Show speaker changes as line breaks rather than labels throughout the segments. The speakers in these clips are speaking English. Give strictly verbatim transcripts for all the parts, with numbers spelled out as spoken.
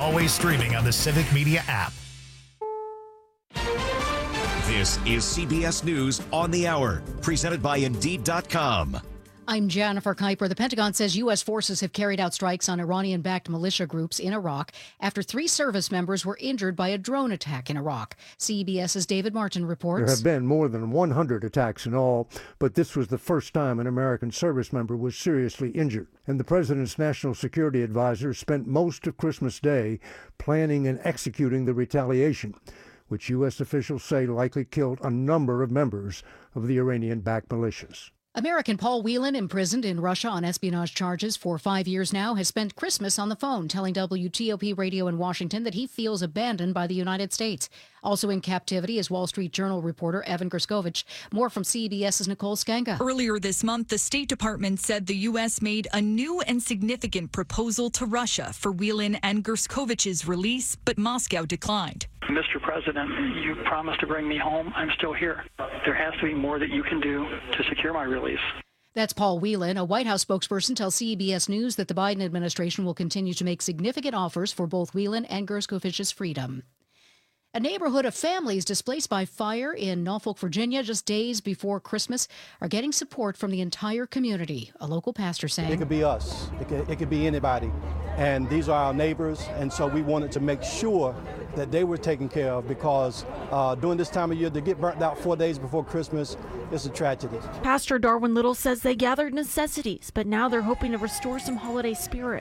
always streaming on the Civic Media app.
This is C B S News on the Hour, presented by Indeed dot com.
I'm Jennifer Kuiper. The Pentagon says U S forces have carried out strikes on Iranian-backed militia groups in Iraq after three service members were injured by a drone attack in Iraq. CBS's David Martin reports.
There have been more than one hundred attacks in all, but this was the first time an American service member was seriously injured. And the president's national security advisor spent most of Christmas Day planning and executing the retaliation, which U S officials say likely killed a number of members of the Iranian-backed militias.
American Paul Whelan, imprisoned in Russia on espionage charges for five years now, has spent Christmas on the phone telling W T O P Radio in Washington that he feels abandoned by the United States. Also in captivity is Wall Street Journal reporter Evan Gerskovich. More from CBS's Nicole Skanga.
Earlier this month, the State Department said the U S made a new and significant proposal to Russia for Whelan and Gerskovich's release, but Moscow declined.
Mister President, you promised to bring me home. I'm still here. There has to be more that you can do to secure my release.
That's Paul Whelan. A White House spokesperson tells C B S News that the Biden administration will continue to make significant offers for both Whelan and Gerskovich's freedom. A neighborhood of families displaced by fire in Norfolk, Virginia, just days before Christmas, are getting support from the entire community. A local pastor saying,
It could be us. It could, it could be anybody. And these are our neighbors. And so we wanted to make sure that they were taken care of, because uh, during this time of year, to get burnt out four days before Christmas is a tragedy.
Pastor Darwin Little says they gathered necessities, but now they're hoping to restore some holiday spirit.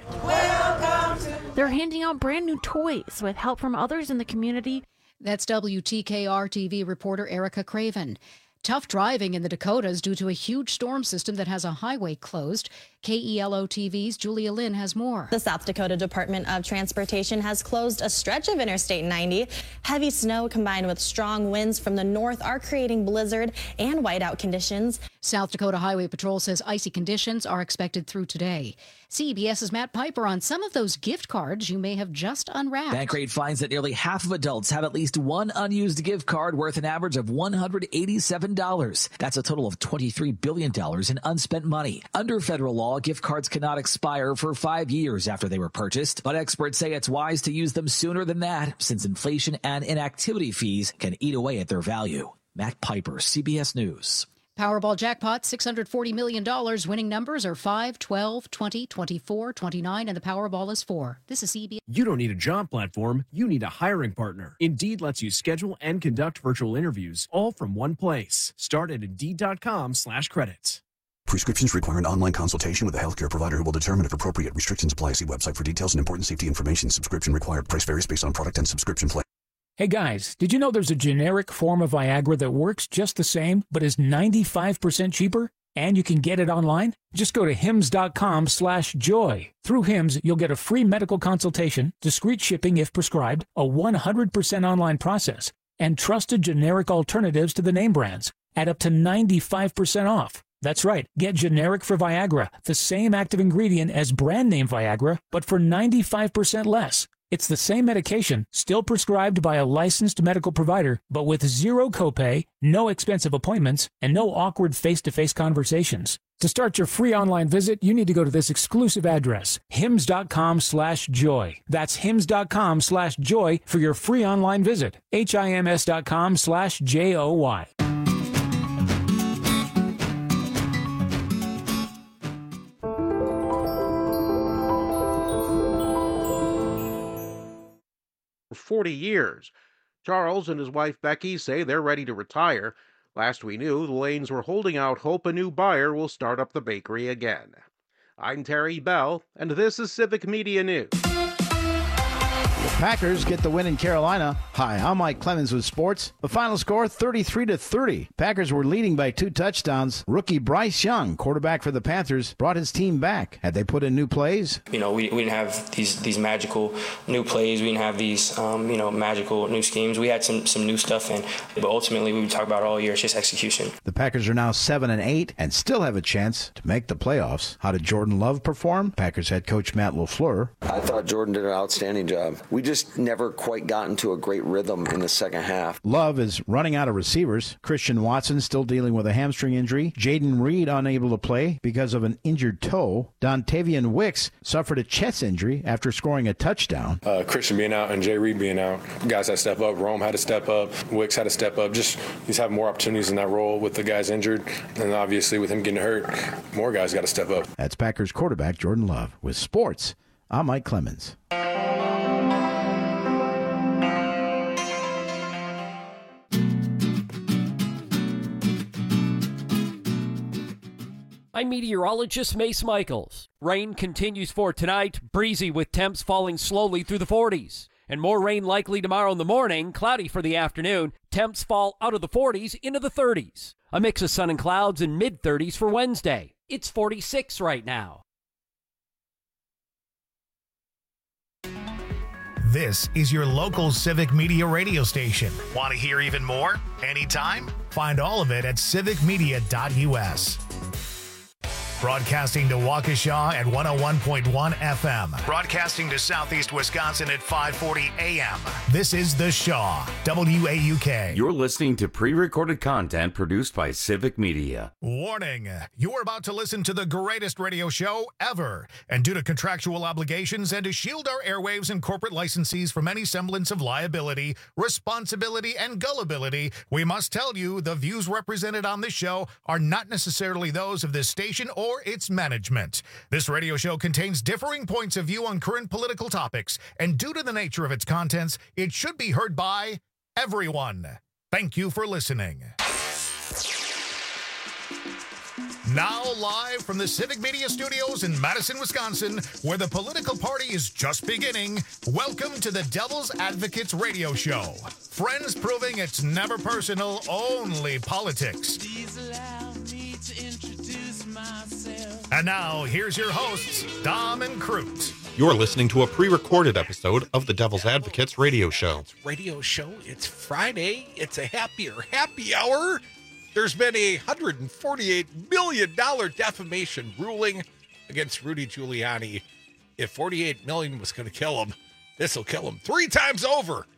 They're handing out brand new toys with help from others in the community.
That's W T K R T V reporter Erica Craven. Tough driving in the Dakotas due to a huge storm system that has a highway closed. K E L O T V's Julia Lynn has more.
The South Dakota Department of Transportation has closed a stretch of Interstate ninety. Heavy snow combined with strong winds from the north are creating blizzard and whiteout conditions.
South Dakota Highway Patrol says icy conditions are expected through today. CBS's Matt Piper on some of those gift cards you may have just unwrapped.
Bankrate finds that nearly half of adults have at least one unused gift card worth an average of one hundred eighty-seven dollars. That's a total of twenty-three billion dollars in unspent money. Under federal law, gift cards cannot expire for five years after they were purchased, but experts say it's wise to use them sooner than that, since inflation and inactivity fees can eat away at their value. Matt Piper, C B S News.
Powerball jackpot, six hundred forty million dollars. Winning numbers are five, twelve, twenty, twenty-four, twenty-nine, and the Powerball is four. This is C B S.
You don't need a job platform. You need a hiring partner. Indeed lets you schedule and conduct virtual interviews all from one place. Start at Indeed.com slash credits.
Prescriptions require an online consultation with a healthcare provider who will determine if appropriate. Restrictions apply. See website for details and important safety information. Subscription required. Price varies based on product and subscription plan.
Hey guys, did you know there's a generic form of Viagra that works just the same, but is ninety-five percent cheaper? And you can get it online? Just go to hims.com slash joy. Through Hims, you'll get a free medical consultation, discreet shipping if prescribed, a one hundred percent online process, and trusted generic alternatives to the name brands at up to ninety-five percent off. That's right. Get generic for Viagra, the same active ingredient as brand name Viagra, but for ninety-five percent less. It's the same medication, still prescribed by a licensed medical provider, but with zero copay, no expensive appointments, and no awkward face-to-face conversations. To start your free online visit, you need to go to this exclusive address, hims.com slash joy. That's hims.com slash joy for your free online visit. H-I-M-S.com slash J-O-Y.
forty years. Charles and his wife Becky say they're ready to retire. Last we knew, the Lanes were holding out hope a new buyer will start up the bakery again. I'm Terry Bell, and this is Civic Media News.
The Packers get the win in Carolina. Hi, I'm Mike Clemens with sports. The final score, thirty-three to thirty. Packers were leading by two touchdowns. Rookie Bryce Young, quarterback for the Panthers, brought his team back. Had they put in new plays?
You know, we, we didn't have these these magical new plays. We didn't have these, um, you know, magical new schemes. We had some some new stuff in, but ultimately, we talk about all year, it's just execution.
The Packers are now seven and eight and still have a chance to make the playoffs. How did Jordan Love perform? Packers head coach Matt LaFleur.
I thought Jordan did an outstanding job. we just never quite got into a great rhythm in the second half.
Love is running out of receivers. Christian Watson still dealing with a hamstring injury. Jaden Reed unable to play because of an injured toe. Dontavian Wicks suffered a chest injury after scoring a touchdown.
Uh, Christian being out and Jay Reed being out, guys had to step up. Rome had to step up. Wicks had to step up. Just he's having more opportunities in that role with the guys injured. And obviously with him getting hurt, more guys got to step up.
That's Packers quarterback Jordan Love. With sports, I'm Mike Clemens.
I'm meteorologist Mace Michaels. Rain continues for tonight, breezy with temps falling slowly through the forties. And more rain likely tomorrow in the morning, cloudy for the afternoon. Temps fall out of the forties into the thirties. A mix of sun and clouds in mid-thirties for Wednesday. It's forty-six right now.
This is your local Civic Media radio station. Want to hear even more? Anytime? Find all of it at civic media dot u s. Broadcasting to Waukesha at one oh one point one F M. Broadcasting to Southeast Wisconsin at five forty A M. This is The Shaw, W A U K.
You're listening to pre-recorded content produced by Civic Media.
Warning, you're about to listen to the greatest radio show ever. And due to contractual obligations and to shield our airwaves and corporate licensees from any semblance of liability, responsibility, and gullibility, we must tell you the views represented on this show are not necessarily those of this station or or its management. This radio show contains differing points of view on current political topics, and due to the nature of its contents, it should be heard by everyone. Thank you for listening. Now live from the Civic Media Studios in Madison, Wisconsin, where the political party is just beginning, welcome to the Devil's Advocates Radio Show. Friends proving it's never personal, only politics. Please allow me to introduce myself. And now, here's your hosts, Dom and Crute.
You're listening to a pre-recorded episode of the Devil's Advocates Radio Show.
Radio show, it's Friday, it's a happier happy hour. There's been a one hundred forty-eight million dollars defamation ruling against Rudy Giuliani. If forty-eight million dollars was going to kill him, this will kill him three times over.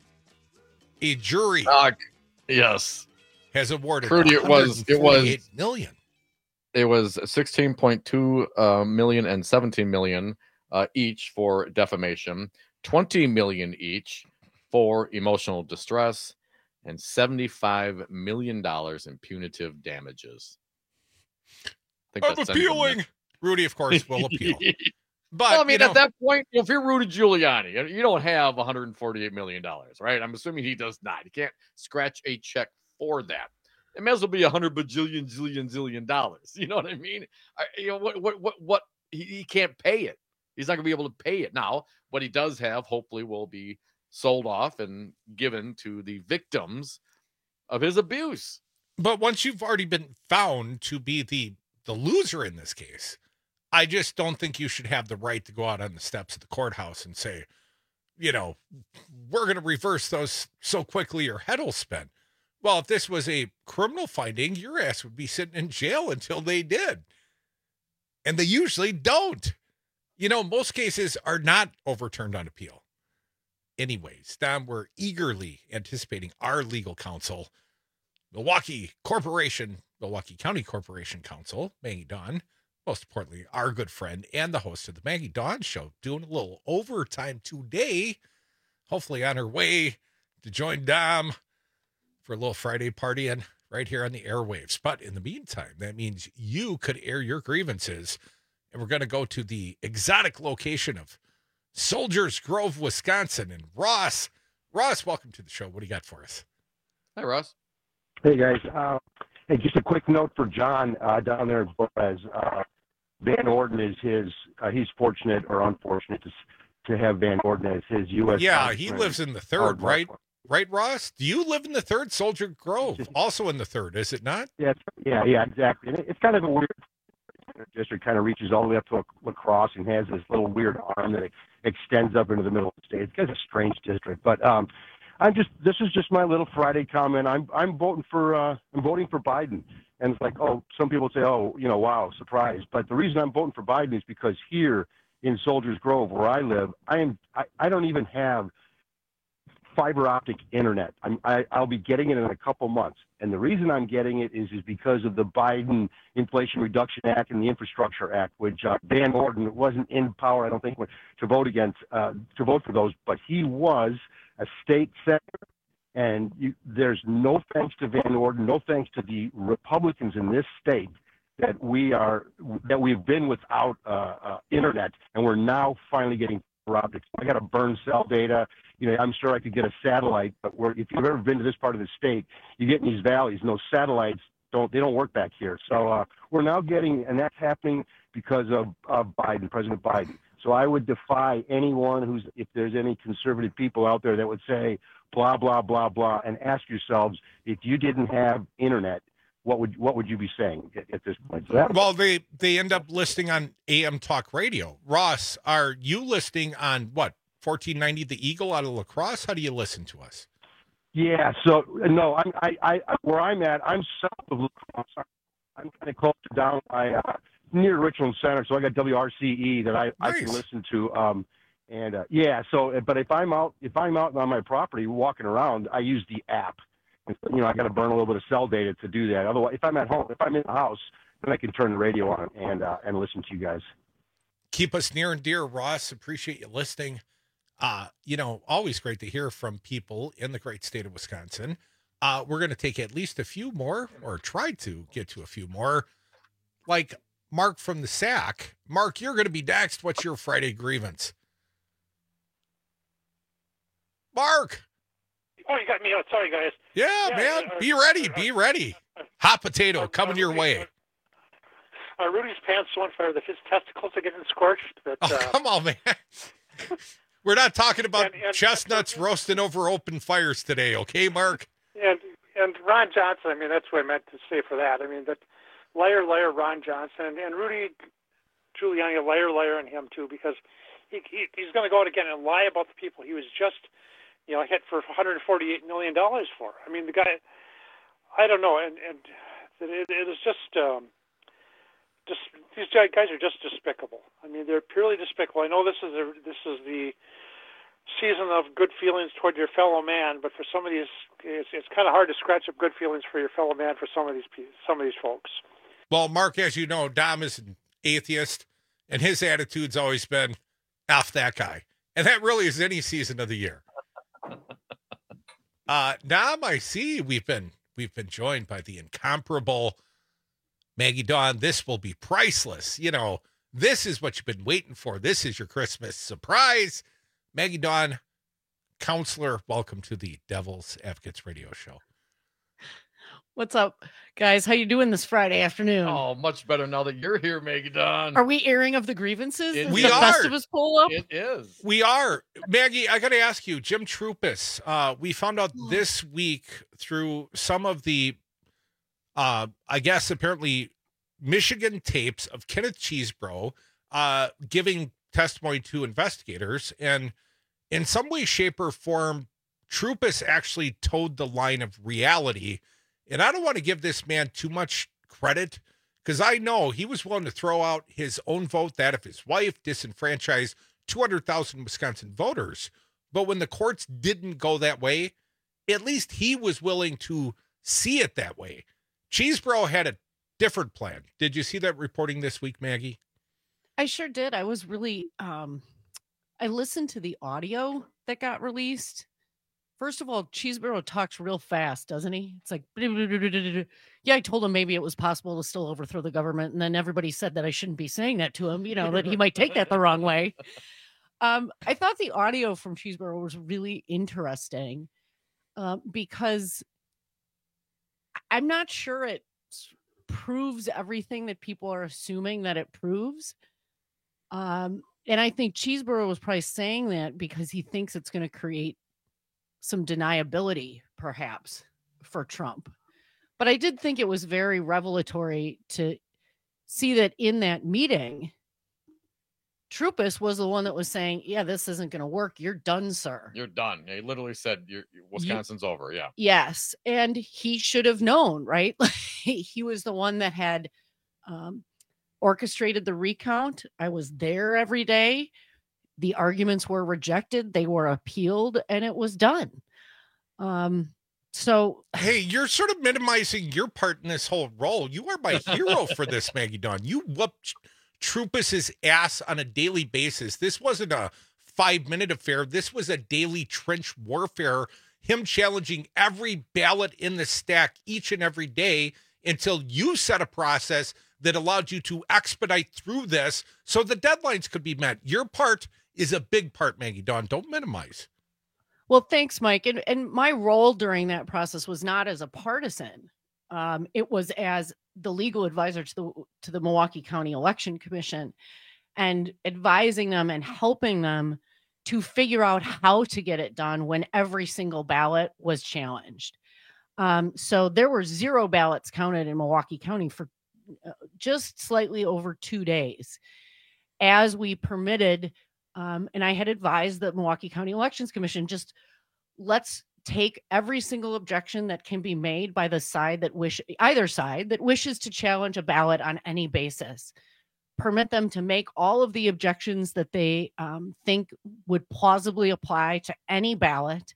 A jury,
uh, yes,
has awarded
Rudy, it was it was
million.
It was sixteen point two uh, million and seventeen million uh, each for defamation, twenty million each for emotional distress, and seventy-five million dollars in punitive damages.
I think I'm that's appealing. Rudy, of course, will appeal. But
well, I mean,
you know,
at that point, if you're Rudy Giuliani, you don't have one hundred forty-eight million dollars, right? I'm assuming he does not. He can't scratch a check for that. It may as well be a hundred bajillion, zillion, zillion dollars. You know what I mean? I, you know what? What? What? What? He, he can't pay it. He's not going to be able to pay it now. What he does have, hopefully, will be sold off and given to the victims of his abuse.
But once you've already been found to be the the loser in this case, I just don't think you should have the right to go out on the steps of the courthouse and say, you know, we're going to reverse those so quickly your head will spin. Well, if this was a criminal finding, your ass would be sitting in jail until they did. And they usually don't. You know, most cases are not overturned on appeal. Anyways, Don, we're eagerly anticipating our legal counsel, Milwaukee Corporation, Milwaukee County Corporation Counsel, Maggie Dawn, most importantly, our good friend and the host of the Maggie Dawn Show, doing a little overtime today, hopefully on her way to join Dom for a little Friday partying right here on the airwaves. But in the meantime, that means you could air your grievances, and we're going to go to the exotic location of Soldiers Grove, Wisconsin, and Ross. Ross, welcome to the show. What do you got for us?
Hi, Ross.
Hey, guys. Uh, hey, just a quick note for John uh, down there in Boaz. Uh, Van Orden is his, uh, he's fortunate or unfortunate to, to have Van Orden as his U S
Yeah, he lives in the third, right? Right, Ross? Do you live in the third? Soldier Grove, also in the third, is it not?
Yeah, yeah, yeah, exactly. And it's kind of a weird district, kind of reaches all the way up to La Crosse and has this little weird arm that extends up into the middle of the state. It's kind of a strange district, but um, I'm just this is just my little Friday comment. I'm I'm voting for uh, I'm voting for Biden, and it's like, oh, some people say, oh, you know, wow, surprise. But the reason I'm voting for Biden is because here in Soldiers Grove, where I live, I am I, I don't even have fiber optic internet. I'm, I, I'll be getting it in a couple months. And the reason I'm getting it is, is because of the Biden Inflation Reduction Act and the Infrastructure Act, which uh, Van Orden wasn't in power, I don't think, to vote against, uh, to vote for those, but he was a state senator. And you, there's no thanks to Van Orden, no thanks to the Republicans in this state that we are, that we've been without uh, uh, internet, and we're now finally getting fiber optics. I got to burn cell data. You know, I'm sure I could get a satellite, but we're, if you've ever been to this part of the state, you get in these valleys, and those satellites don't, they don't work back here. So uh, we're now getting, and that's happening because of, of Biden, President Biden. So I would defy anyone who's, if there's any conservative people out there that would say blah, blah, blah, blah, and ask yourselves, if you didn't have internet, what would what would you be saying at, at this point? So that,
well, they, they end up listing on A M Talk Radio. Ross, are you listening on what, fourteen ninety The Eagle out of La Crosse? How do you listen to us?
Yeah, so no, I'm, I, I, where I'm at, I'm south of La Crosse. I'm kind of close to down by uh, near Richland Center, so I got W R C E that I, nice. I can listen to. Um, and uh, yeah, so but if I'm out if I'm out on my property walking around, I use the app. You know, I got to burn a little bit of cell data to do that. Otherwise, if I'm at home, if I'm in the house, then I can turn the radio on and uh, and listen to you guys.
Keep us near and dear, Ross. Appreciate you listening. Uh, you know, always great to hear from people in the great state of Wisconsin. Uh, we're going to take at least a few more, or try to get to a few more, like Mark from the S A C. Mark, you're going to be next. What's your Friday grievance? Mark.
Oh, you got me out. Sorry, guys.
Yeah,
yeah
man.
Uh,
be ready. Be ready. Hot potato coming your way.
Uh, Rudy's pants so on fire that his testicles are getting scorched. That,
oh,
uh,
come on, man. We're not talking about
and, and,
chestnuts and, roasting over open fires today, okay, Mark?
And and Ron Johnson, I mean, that's what I meant to say for that. I mean, that liar, liar, Ron Johnson, and, and Rudy Giuliani, liar, liar, and him, too, because he, he he's going to go out again and lie about the people he was just, you know, hit for one hundred forty-eight million dollars for. I mean, the guy, I don't know, and, and it, it is just, um, just, these guys are just despicable. I mean, they're purely despicable. I know this is a, this is the season of good feelings toward your fellow man, but for some of these, it's, it's kind of hard to scratch up good feelings for your fellow man for some of these some of these folks.
Well, Mark, as you know, Dom is an atheist, and his attitude's always been, F that guy. And that really is any season of the year. Uh, Dom, I see we've been we've been joined by the incomparable Maggie Dawn. This will be priceless. You know, this is what you've been waiting for. This is your Christmas surprise. Maggie Dawn, counselor, welcome to the Devil's Advocates Radio Show.
What's up, guys? How you doing this Friday afternoon?
Oh, much better now that you're here, Maggie Dawn.
Are we airing of the grievances?
It,
is
we
the
are.
Festivus pull up?
It is.
We are. Maggie, I got to ask you, Jim Troupis, uh, we found out this week through some of the, uh, I guess, apparently Michigan tapes of Kenneth Chesebro uh, giving testimony to investigators. And in some way, shape, or form, Troupis actually towed the line of reality. And I don't want to give this man too much credit, because I know he was willing to throw out his own vote, that of his wife, disenfranchise two hundred thousand Wisconsin voters. But when the courts didn't go that way, at least he was willing to see it that way. Chesebro had a different plan. Did you see that reporting this week, Maggie?
I sure did. I was really, um, I listened to the audio that got released. First of all, Chesebro talks real fast, doesn't he? It's like, yeah, I told him maybe it was possible to still overthrow the government. And then everybody said that I shouldn't be saying that to him, you know, that he might take that the wrong way. Um, I thought the audio from Chesebro was really interesting uh, because I'm not sure it proves everything that people are assuming that it proves. Um, and I think Chesebro was probably saying that because he thinks it's going to create some deniability, perhaps, for Trump. But I did think it was very revelatory to see that in that meeting, Troupis was the one that was saying, yeah, this isn't going to work. You're done, sir.
You're done. He literally said, you're, Wisconsin's you, over. Yeah.
Yes. And he should have known, right? He was the one that had um, orchestrated the recount. I was there every day. The arguments were rejected. They were appealed, and it was done. Um, so,
hey, you're sort of minimizing your part in this whole role. You are my hero for this, Maggie Dawn. You whooped Troupas's ass on a daily basis. This wasn't a five-minute affair. This was a daily trench warfare, him challenging every ballot in the stack each and every day until you set a process that allowed you to expedite through this so the deadlines could be met. Your part is a big part, Maggie Dawn. Don't minimize.
Well, thanks, Mike. And, and my role during that process was not as a partisan. Um, it was as the legal advisor to the to the Milwaukee County Election Commission, and advising them and helping them to figure out how to get it done when every single ballot was challenged. Um, so there were zero ballots counted in Milwaukee County for just slightly over two days as we permitted. Um, and I had advised the Milwaukee County Elections Commission, just let's take every single objection that can be made by the side that wish either side that wishes to challenge a ballot on any basis. Permit them to make all of the objections that they um, think would plausibly apply to any ballot.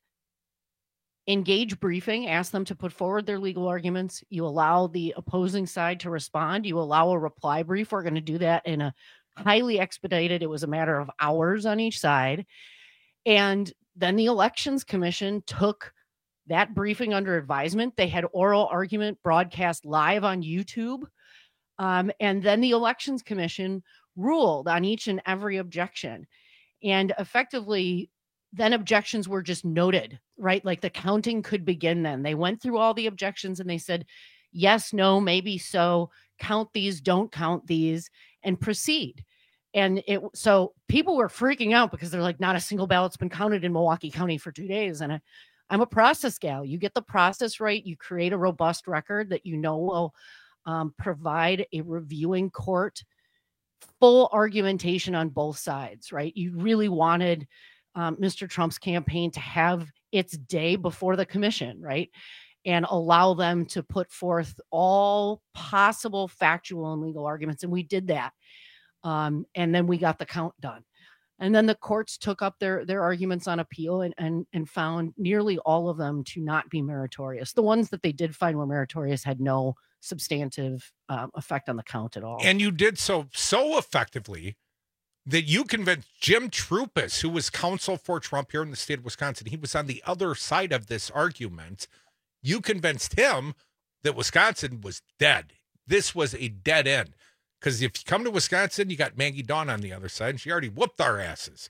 Engage briefing, ask them to put forward their legal arguments. You allow the opposing side to respond. You allow a reply brief. We're going to do that in a highly expedited. It was a matter of hours on each side. And then the Elections Commission took that briefing under advisement. They had oral argument broadcast live on YouTube. Um, and then the Elections Commission ruled on each and every objection. And effectively, then objections were just noted, right? Like the counting could begin then. They went through all the objections and they said, yes, no, maybe so, count these, don't count these, and proceed. And it so people were freaking out because they're like, not a single ballot's been counted in Milwaukee County for two days. And I, I'm a process gal. You get the process right. You create a robust record that you know will um, provide a reviewing court full argumentation on both sides, right? You really wanted um, Mister Trump's campaign to have its day before the commission, right? And allow them to put forth all possible factual and legal arguments. And we did that. Um, and then we got the count done. And then the courts took up their their arguments on appeal and, and, and found nearly all of them to not be meritorious. The ones that they did find were meritorious had no substantive um, effect on the count at all.
And you did so so effectively that you convinced Jim Troupas, who was counsel for Trump here in the state of Wisconsin. He was on the other side of this argument. You convinced him that Wisconsin was dead. This was a dead end. Because if you come to Wisconsin, you got Maggie Dawn on the other side, and she already whooped our asses.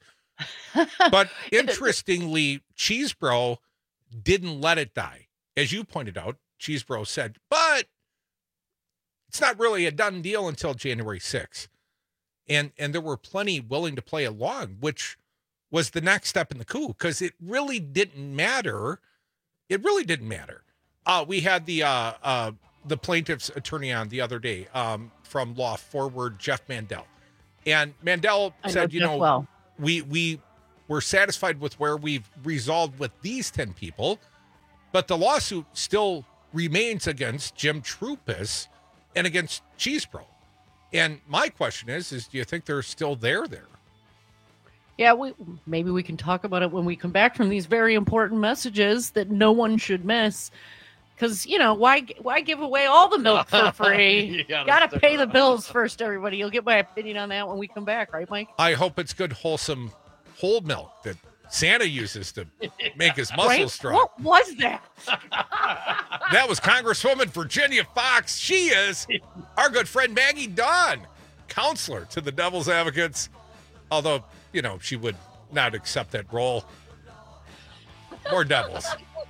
But interestingly, Cheesebro didn't let it die. As you pointed out, Cheesebro said, but it's not really a done deal until January sixth. And and there were plenty willing to play along, which was the next step in the coup, because it really didn't matter. It really didn't matter. Uh, we had the uh, uh, the plaintiff's attorney on the other day um, from Law Forward, Jeff Mandel. And Mandel
I
said,
know
you
Jeff
know,
well.
we we were satisfied with where we've resolved with these ten people, but the lawsuit still remains against Jim Troupas and against Cheesebro. And my question is, is do you think they're still there there?
Yeah, we maybe we can talk about it when we come back from these very important messages that no one should miss. Because, you know, why why give away all the milk for free?
You
Got
gotta
to pay the bills first, everybody. You'll get my opinion on that when we come back, right, Mike?
I hope it's good, wholesome whole milk that Santa uses to make his muscles
Right?
strong.
What was that?
That was Congresswoman Virginia Fox. She is our good friend Maggie Dawn, counselor to the Devil's Advocates. Although, you know, she would not accept that role. More devils.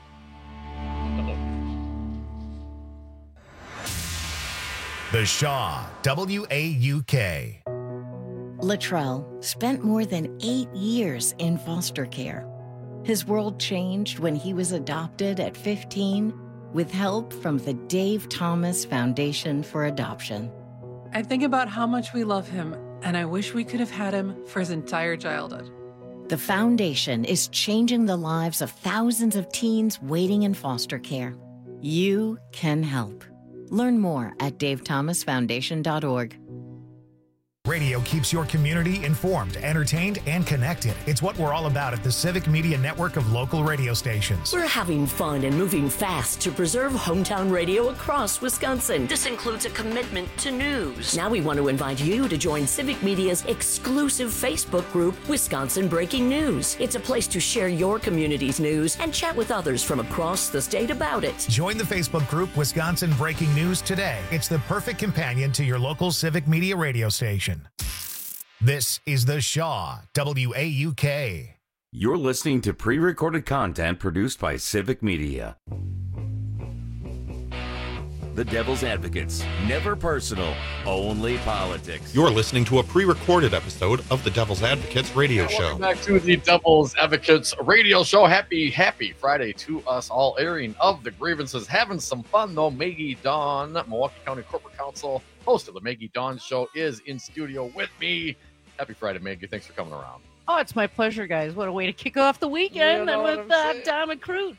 The Shaw, W A U K.
Latrell spent more than eight years in foster care. His world changed when he was adopted at fifteen with help from the Dave Thomas Foundation for Adoption.
I think about how much we love him, and I wish we could have had him for his entire childhood.
The foundation is changing the lives of thousands of teens waiting in foster care. You can help. Learn more at dave thomas foundation dot org.
Radio keeps your community informed, entertained, and connected. It's what we're all about at the Civic Media Network of local radio stations.
We're having fun and moving fast to preserve hometown radio across Wisconsin. This includes a commitment to news. Now we want to invite you to join Civic Media's exclusive Facebook group, Wisconsin Breaking News. It's a place to share your community's news and chat with others from across the state about it.
Join the Facebook group Wisconsin Breaking News today. It's the perfect companion to your local Civic Media radio station. This is The Shaw, W A U K.
You're listening to pre-recorded content produced by Civic Media. The Devil's Advocates. Never personal, only politics.
You're listening to a pre-recorded episode of the Devil's Advocates radio show.
Welcome back to the Devil's Advocates radio show. Happy, happy Friday to us all. Airing of the grievances. Having some fun, though. Maggie Dawn, Milwaukee County Corporate Counsel, host of the Maggie Dawn Show, is in studio with me. Happy Friday, Maggie. Thanks for coming around.
Oh, it's my pleasure, guys. What a way to kick off the weekend.
You know
I'm with uh, Dom and Crute.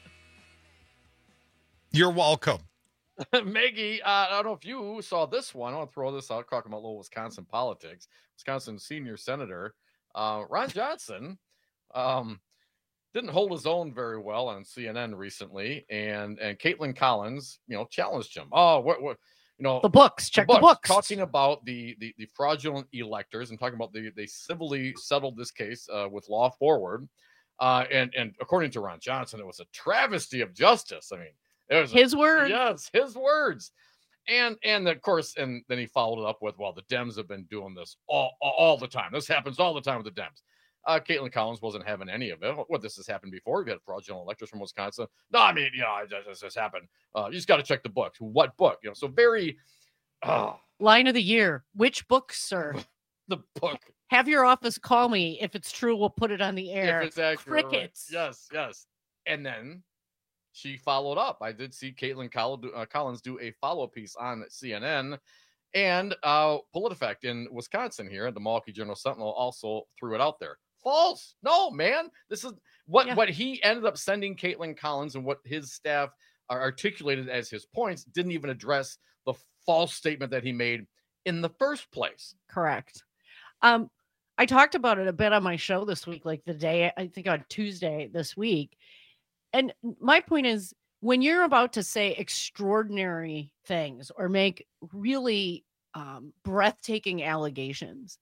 You're welcome.
Maggie, uh, I don't know if you saw this one. I want to throw this out, talking about little Wisconsin politics. Wisconsin senior senator uh, Ron Johnson um, didn't hold his own very well on C N N recently, and and Caitlin Collins, you know, challenged him. Oh, what, what, you know,
The books. Check the books.
Talking about the, the the fraudulent electors and talking about the they civilly settled this case uh, with Law Forward, uh, and and according to Ron Johnson, it was a travesty of justice. I mean. It was
His
a,
words.
Yes, his words. And and of course, and then he followed it up with, well, the Dems have been doing this all, all, all the time. This happens all the time with the Dems. Uh, Caitlin Collins wasn't having any of it. What, this has happened before? We've had fraudulent electors from Wisconsin. No, I mean, you know, this has happened. Uh, you just got to check the books. What book? You know, so very... Uh,
Line of the year. Which books, sir?
the book.
Have your office call me. If it's true, we'll put it on the air.
If it's accurate.
Crickets.
Right. Yes, yes. And then... she followed up. I did see Caitlin Collins do a follow-up piece on C N N, and uh, PolitiFact in Wisconsin here, the Milwaukee Journal Sentinel also threw it out there. False. No, man. This is what, yeah. what he ended up sending Caitlin Collins and what his staff articulated as his points didn't even address the false statement that he made in the first place.
Correct. Um, I talked about it a bit on my show this week, like the day, I think on Tuesday this week. And my point is, when you're about to say extraordinary things or make really um, breathtaking allegations,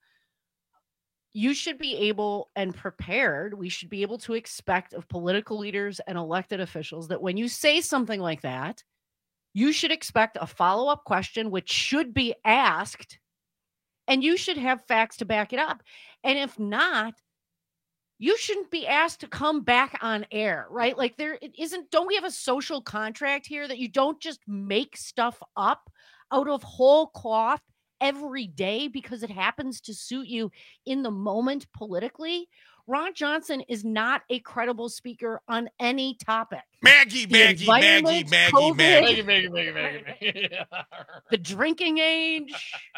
you should be able and prepared. We should be able to expect of political leaders and elected officials that when you say something like that, you should expect a follow-up question, which should be asked, and you should have facts to back it up. And if not, you shouldn't be asked to come back on air, right? Like there it isn't, don't we have a social contract here that you don't just make stuff up out of whole cloth every day because it happens to suit you in the moment politically? Ron Johnson is not a credible speaker on any topic.
Maggie, Maggie, Maggie, Maggie,
Maggie, Maggie, Maggie, Maggie, Maggie.
The drinking age.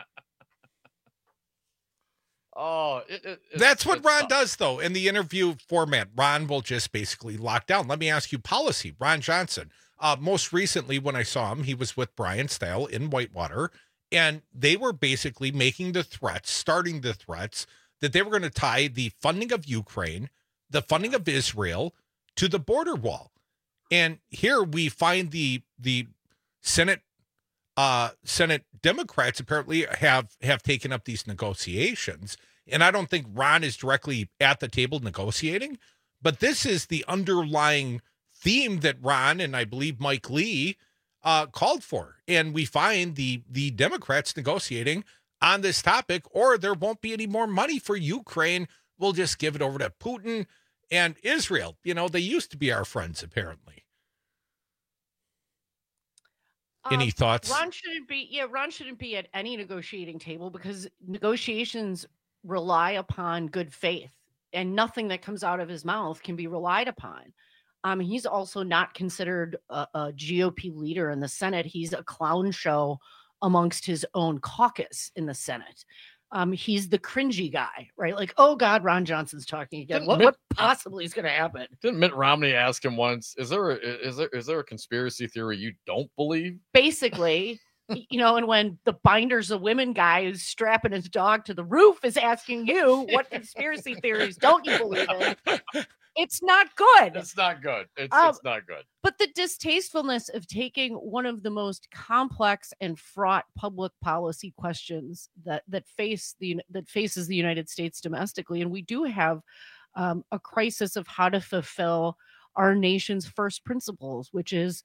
Oh, it, it,
that's what Ron tough. does, though. In the interview format, Ron will just basically lock down. Let me ask you policy. Ron Johnson, uh, most recently when I saw him, he was with Brian Style in Whitewater, and they were basically making the threats, starting the threats, that they were going to tie the funding of Ukraine, the funding of Israel, to the border wall. And here we find the the Senate Uh, Senate Democrats apparently have, have taken up these negotiations. And I don't think Ron is directly at the table negotiating, but this is the underlying theme that Ron and I believe Mike Lee uh, called for. And we find the, the Democrats negotiating on this topic, or there won't be any more money for Ukraine. We'll just give it over to Putin and Israel. You know, they used to be our friends, apparently. Any
um,
thoughts?
Ron shouldn't be, yeah, Ron shouldn't be at any negotiating table because negotiations rely upon good faith, and nothing that comes out of his mouth can be relied upon. Um, he's also not considered a, a G O P leader in the Senate. He's a clown show amongst his own caucus in the Senate. Um, he's the cringy guy, right? Like, oh God, Ron Johnson's talking again. What,
Mitt,
what possibly is going to happen?
Didn't Mitt Romney ask him once, is there, a, is there, is there a conspiracy theory you don't believe?
Basically, You know, and when the Binders of Women guy who's strapping his dog to the roof is asking you, what conspiracy theories don't you believe in? It's not good.
It's not good. It's,
Um,
it's not good.
But the distastefulness of taking one of the most complex and fraught public policy questions that that face the that faces the United States domestically, and we do have um, a crisis of how to fulfill our nation's first principles, which is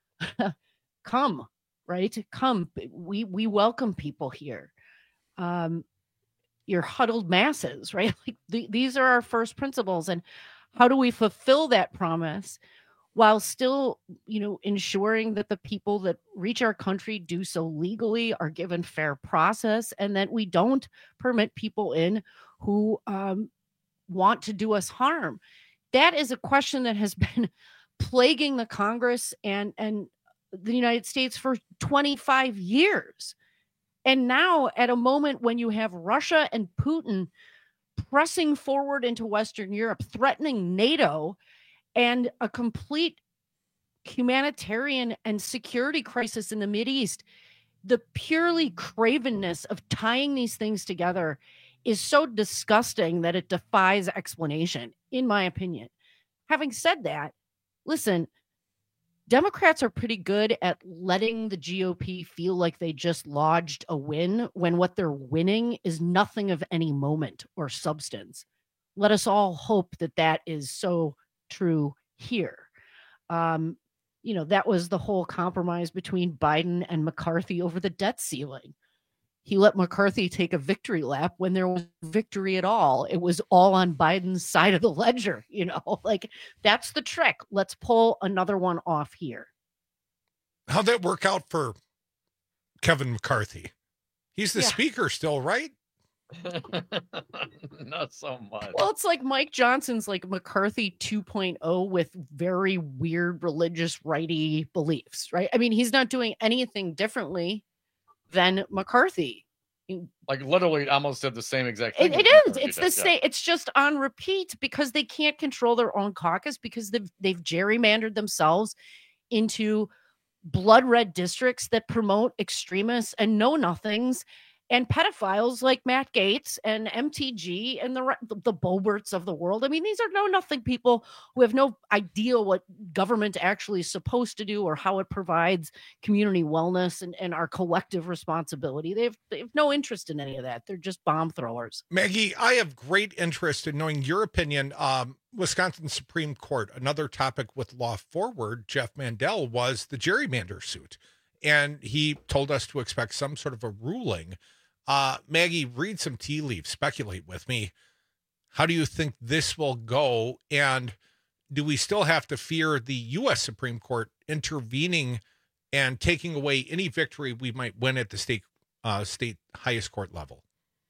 come, right? Come. We we welcome people here. Um, your huddled masses, right? Like the, these are our first principles, and how do we fulfill that promise while still, you know, ensuring that the people that reach our country do so legally, are given fair process, and that we don't permit people in who um, want to do us harm? That is a question that has been plaguing the Congress and and the United States for twenty-five years. And now, at a moment when you have Russia and Putin pressing forward into Western Europe, threatening NATO, and a complete humanitarian and security crisis in the Mideast, the purely cravenness of tying these things together is so disgusting that it defies explanation, in my opinion. Having said that, listen, Democrats are pretty good at letting the G O P feel like they just lodged a win when what they're winning is nothing of any moment or substance. Let us all hope that that is so true here. Um, you know, that was the whole compromise between Biden and McCarthy over the debt ceiling. He let McCarthy take a victory lap when there was victory at all. It was all on Biden's side of the ledger, you know, like that's the trick. Let's pull another one off here.
How'd that work out for Kevin McCarthy? He's the
Yeah.
speaker still, right?
Not so much.
Well, it's like Mike Johnson's like McCarthy two point oh with very weird religious righty beliefs, right? I mean, he's not doing anything differently than McCarthy.
Like literally almost did the same exact thing.
It, it
as
is.
McCarthy
It's
did,
the
yeah.
same. It's just on repeat because they can't control their own caucus because they've they've gerrymandered themselves into blood red districts that promote extremists and know nothings and pedophiles like Matt Gaetz and M T G and the re- the, the Boberts of the world. I mean, these are know nothing people who have no idea what government actually is supposed to do or how it provides community wellness and, and our collective responsibility. They have, they have no interest in any of that. They're just bomb throwers.
Maggie, I have great interest in knowing your opinion. Um, Wisconsin Supreme Court, another topic with Law Forward, Jeff Mandel, was the gerrymander suit. And he told us to expect some sort of a ruling. Uh, Maggie, read some tea leaves, speculate with me. How do you think this will go? And do we still have to fear the U S Supreme Court intervening and taking away any victory we might win at the state, uh, state highest court level?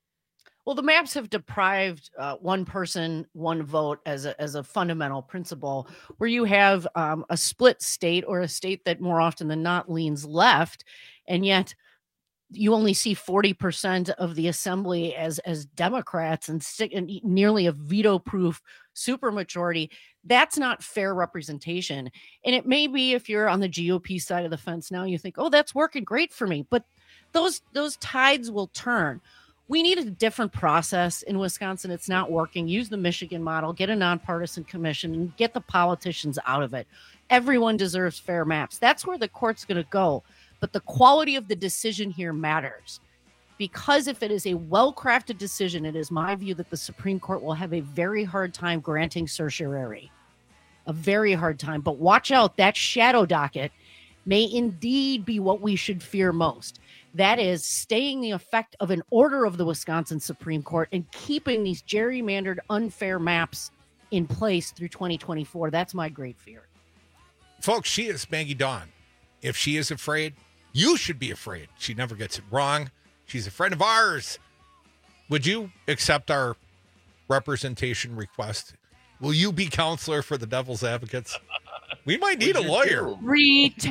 Well, the maps have deprived uh, one person, one vote as a, as a fundamental principle, where you have um, a split state or a state that more often than not leans left, and yet you only see forty percent of the assembly as as Democrats and, sti- and nearly a veto-proof supermajority. That's not fair representation. And it may be if you're on the G O P side of the fence now, you think, oh, that's working great for me. But those those tides will turn. We need a different process in Wisconsin. It's not working. Use the Michigan model, get a nonpartisan commission, and get the politicians out of it. Everyone deserves fair maps. That's where the court's going to go. But the quality of the decision here matters. Because if it is a well-crafted decision, it is my view that the Supreme Court will have a very hard time granting certiorari. A very hard time. But watch out, that shadow docket may indeed be what we should fear most. That is staying the effect of an order of the Wisconsin Supreme Court and keeping these gerrymandered, unfair maps in place through twenty twenty-four. That's my great fear.
Folks, she is Maggie Dawn. If she is afraid, you should be afraid. She never gets it wrong. She's a friend of ours. Would you accept our representation request? Will you be counselor for the Devil's Advocates? We might need a lawyer.
Retainer.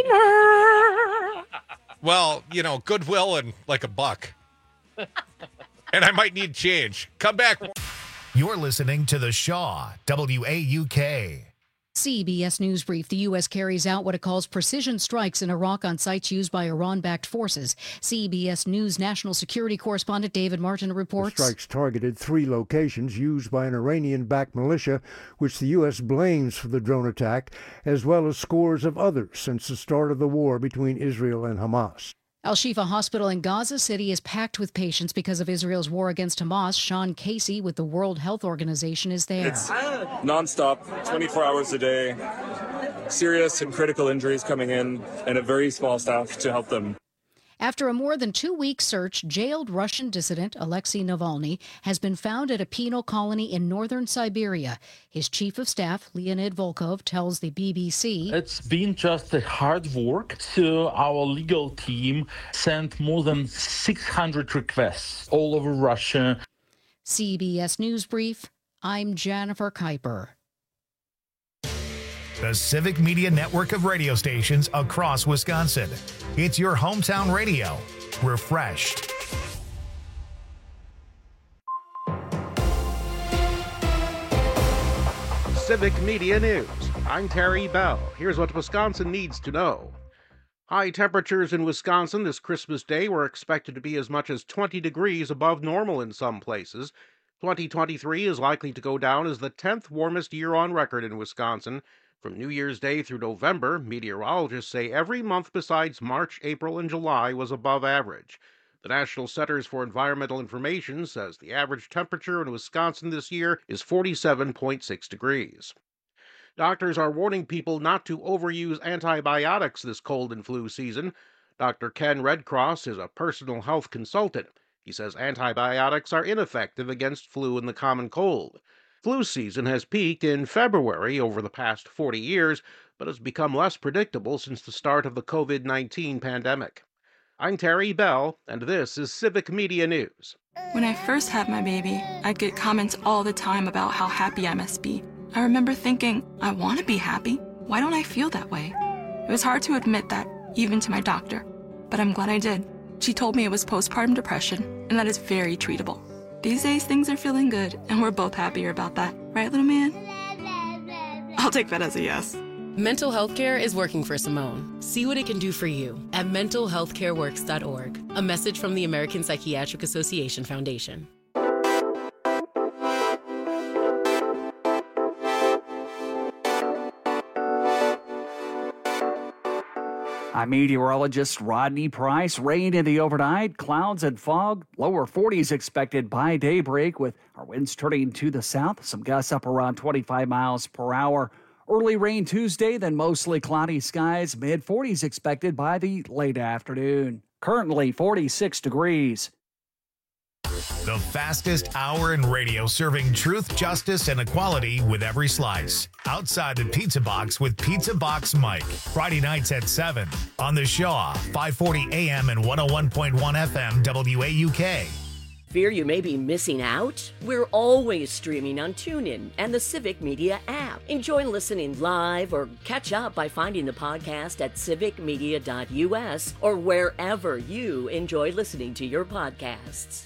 Well, you know, goodwill and like a buck. And I might need change. Come back.
You're listening to The Shaw, W A U K.
C B S News Brief. The U S carries out what it calls precision strikes in Iraq on sites used by Iran-backed forces. C B S News national security correspondent David Martin reports.
The strikes targeted three locations used by an Iranian-backed militia, which the U S blames for the drone attack, as well as scores of others since the start of the war between Israel and Hamas.
Al-Shifa Hospital in Gaza City is packed with patients because of Israel's war against Hamas. Sean Casey with the World Health Organization is there.
It's nonstop, twenty-four hours a day, serious and critical injuries coming in, and a very small staff to help them.
After a more than two-week search, jailed Russian dissident Alexei Navalny has been found at a penal colony in northern Siberia. His chief of staff, Leonid Volkov, tells the B B C,
"It's been just a hard work. So our legal team sent more than six hundred requests all over Russia."
C B S News Brief, I'm Jennifer Kuiper.
The Civic Media network of radio stations across Wisconsin. It's your hometown radio. Refreshed.
Civic Media News. I'm Terry Bell. Here's what Wisconsin needs to know. High temperatures in Wisconsin this Christmas Day were expected to be as much as twenty degrees above normal in some places. twenty twenty-three is likely to go down as the tenth warmest year on record in Wisconsin. From New Year's Day through November, meteorologists say every month besides March, April, and July was above average. The National Centers for Environmental Information says the average temperature in Wisconsin this year is forty-seven point six degrees. Doctors are warning people not to overuse antibiotics this cold and flu season. Doctor Ken Redcross is a personal health consultant. He says antibiotics are ineffective against flu and the common cold. Flu season has peaked in February over the past forty years, but has become less predictable since the start of the COVID nineteen pandemic. I'm Terry Bell, and this is Civic Media News.
When I first had my baby, I'd get comments all the time about how happy I must be. I remember thinking, I want to be happy. Why don't I feel that way? It was hard to admit that, even to my doctor, but I'm glad I did. She told me it was postpartum depression, and that is very treatable. These days, things are feeling good, and we're both happier about that. Right, little man? I'll take that as a yes.
Mental health care is working for Simone. See what it can do for you at mental health care works dot org. A message from the American Psychiatric Association Foundation.
I'm meteorologist Rodney Price. Rain in the overnight, clouds and fog, lower forties expected by daybreak with our winds turning to the south, some gusts up around twenty-five miles per hour. Early rain Tuesday, then mostly cloudy skies, mid forties expected by the late afternoon. Currently forty-six degrees.
The fastest hour in radio, serving truth, justice, and equality with every slice. Outside the Pizza Box with Pizza Box Mike. Friday nights at seven on the Shaw, five forty A M and one oh one point one F M W A U K.
Fear you may be missing out? We're always streaming on TuneIn and the Civic Media app. Enjoy listening live or catch up by finding the podcast at civic media dot U S or wherever you enjoy listening to your podcasts.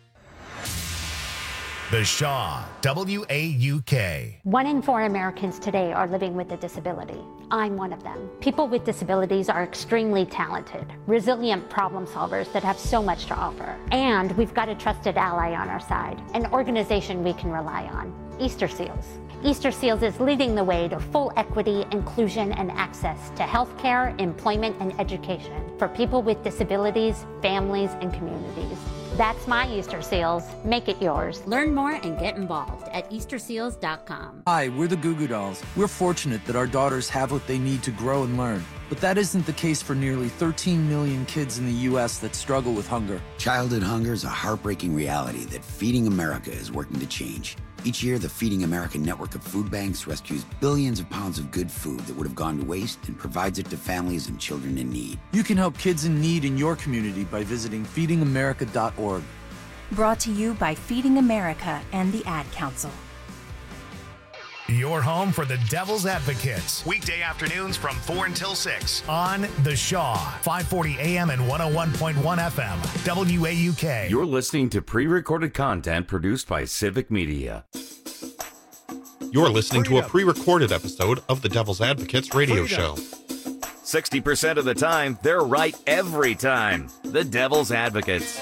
The Shaw, W A U K.
One in four Americans today are living with a disability. I'm one of them. People with disabilities are extremely talented, resilient problem solvers that have so much to offer. And we've got a trusted ally on our side, an organization we can rely on, Easter Seals. Easter Seals is leading the way to full equity, inclusion, and access to healthcare, employment, and education for people with disabilities, families, and communities. That's my Easter Seals. Make it yours.
Learn more and get involved at easter seals dot com.
Hi, we're the Goo Goo Dolls. We're fortunate that our daughters have what they need to grow and learn. But that isn't the case for nearly thirteen million kids in the U S that struggle with hunger.
Childhood hunger is a heartbreaking reality that Feeding America is working to change. Each year, the Feeding America network of food banks rescues billions of pounds of good food that would have gone to waste and provides it to families and children in need.
You can help kids in need in your community by visiting feeding america dot org.
Brought to you by Feeding America and the Ad Council.
Your home for the Devil's Advocates. Weekday afternoons from four until six on The Shaw, five forty A M and one oh one point one F M, W A U K.
You're listening to pre-recorded content produced by Civic Media.
You're listening to a pre-recorded episode of the Devil's Advocates radio show.
sixty percent of the time, they're right every time. The Devil's Advocates.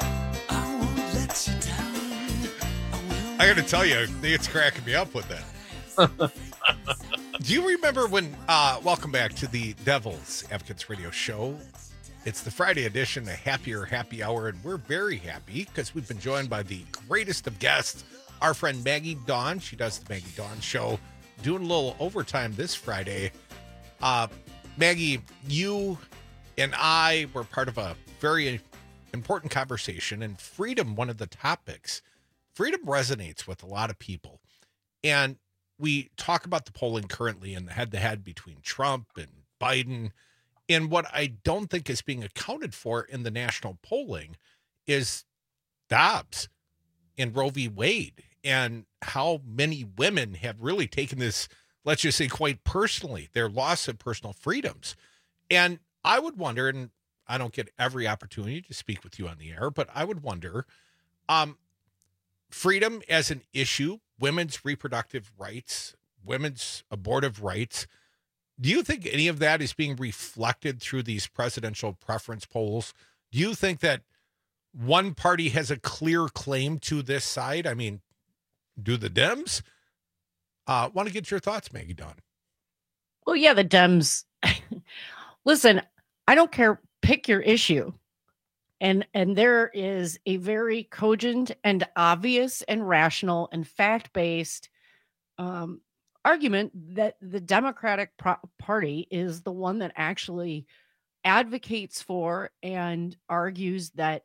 I got to tell you, it's cracking me up with that. Do you remember when, uh, welcome back to the Devil's Advocates radio show. It's the Friday edition, a happier happy hour, and we're very happy because we've been joined by the greatest of guests, our friend Maggie Dawn. She does the Maggie Dawn show, doing a little overtime this Friday. Uh, Maggie, you and I were part of a very important conversation, and freedom, one of the topics. Freedom resonates with a lot of people. And we talk about the polling currently and the head-to-head between Trump and Biden. And what I don't think is being accounted for in the national polling is Dobbs and Roe v. Wade, and how many women have really taken this, let's just say, quite personally, their loss of personal freedoms. And I would wonder, and I don't get every opportunity to speak with you on the air, but I would wonder, um, freedom as an issue, women's reproductive rights, women's abortive rights, do you think any of that is being reflected through these presidential preference polls? Do you think that one party has a clear claim to this side? I mean, do the Dems? Uh, want to get your thoughts, Maggie Dawn?
Well, yeah, the Dems. Listen, I don't care. Pick your issue. And and there is a very cogent and obvious and rational and fact-based um, argument that the Democratic pro- Party is the one that actually advocates for and argues that,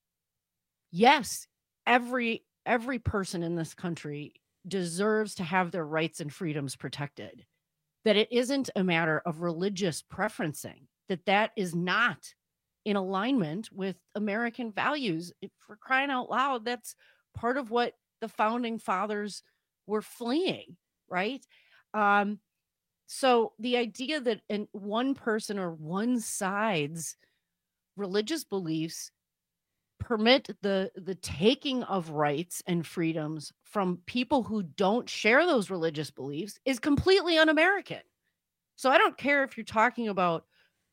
yes, every every person in this country deserves to have their rights and freedoms protected, that it isn't a matter of religious preferencing, that that is not in alignment with American values. For crying out loud, that's part of what the founding fathers were fleeing, right? Um, so the idea that in one person or one side's religious beliefs permit the the taking of rights and freedoms from people who don't share those religious beliefs is completely un-American. So I don't care if you're talking about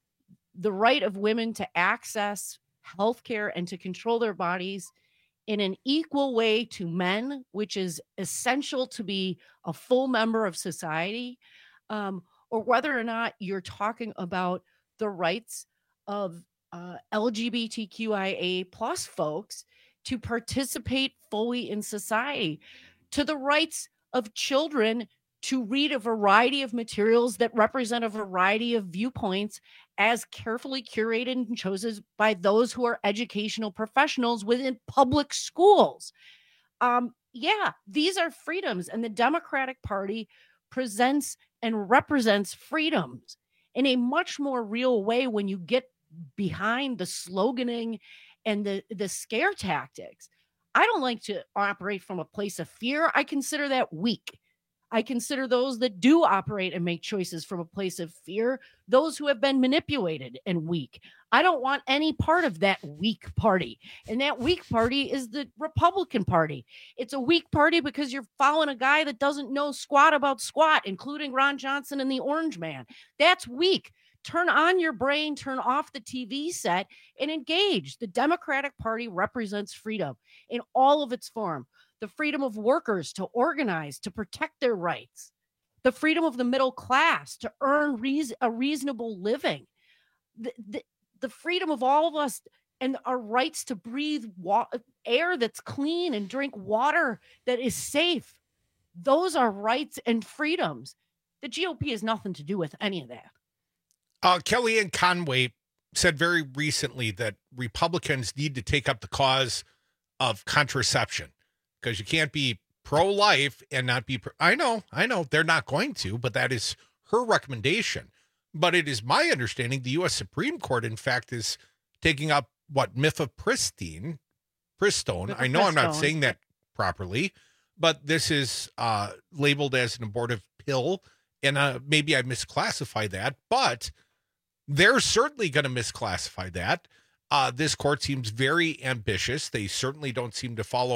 the right of women to access healthcare and to control their bodies in an equal way to men, which is essential to be a full member of society, um, or whether or not you're talking about the rights of uh, L G B T Q I A plus folks to participate fully in society, to the rights of children to read a variety of materials that represent a variety of viewpoints as carefully curated and chosen by those who are educational professionals within public schools. Um, yeah, these are freedoms, and the Democratic Party presents and represents freedoms in a much more real way when you get behind the sloganing and the, the scare tactics. I don't like to operate from a place of fear. I consider that weak. I consider those that do operate and make choices from a place of fear, those who have been manipulated and weak. I don't want any part of that weak party. And that weak party is the Republican Party. It's a weak party because you're following a guy that doesn't know squat about squat, including Ron Johnson and the Orange Man. That's weak. Turn on your brain, turn off the T V set, and engage. The Democratic Party represents freedom in all of its form. The freedom of workers to organize, to protect their rights, the freedom of the middle class to earn reason, a reasonable living, the, the, the freedom of all of us and our rights to breathe wa- air that's clean and drink water that is safe. Those are rights and freedoms. The G O P has nothing to do with any of that.
Uh, Kellyanne Conway said very recently that Republicans need to take up the cause of contraception, because you can't be pro-life and not be pro- I know, I know they're not going to, but that is her recommendation. But it is my understanding the U S Supreme Court, in fact, is taking up what mifepristone, Pristone. I know I'm not saying that properly, but this is uh, labeled as an abortive pill, and uh, maybe I misclassified that, but they're certainly going to misclassify that. Uh, this court seems very ambitious. They certainly don't seem to follow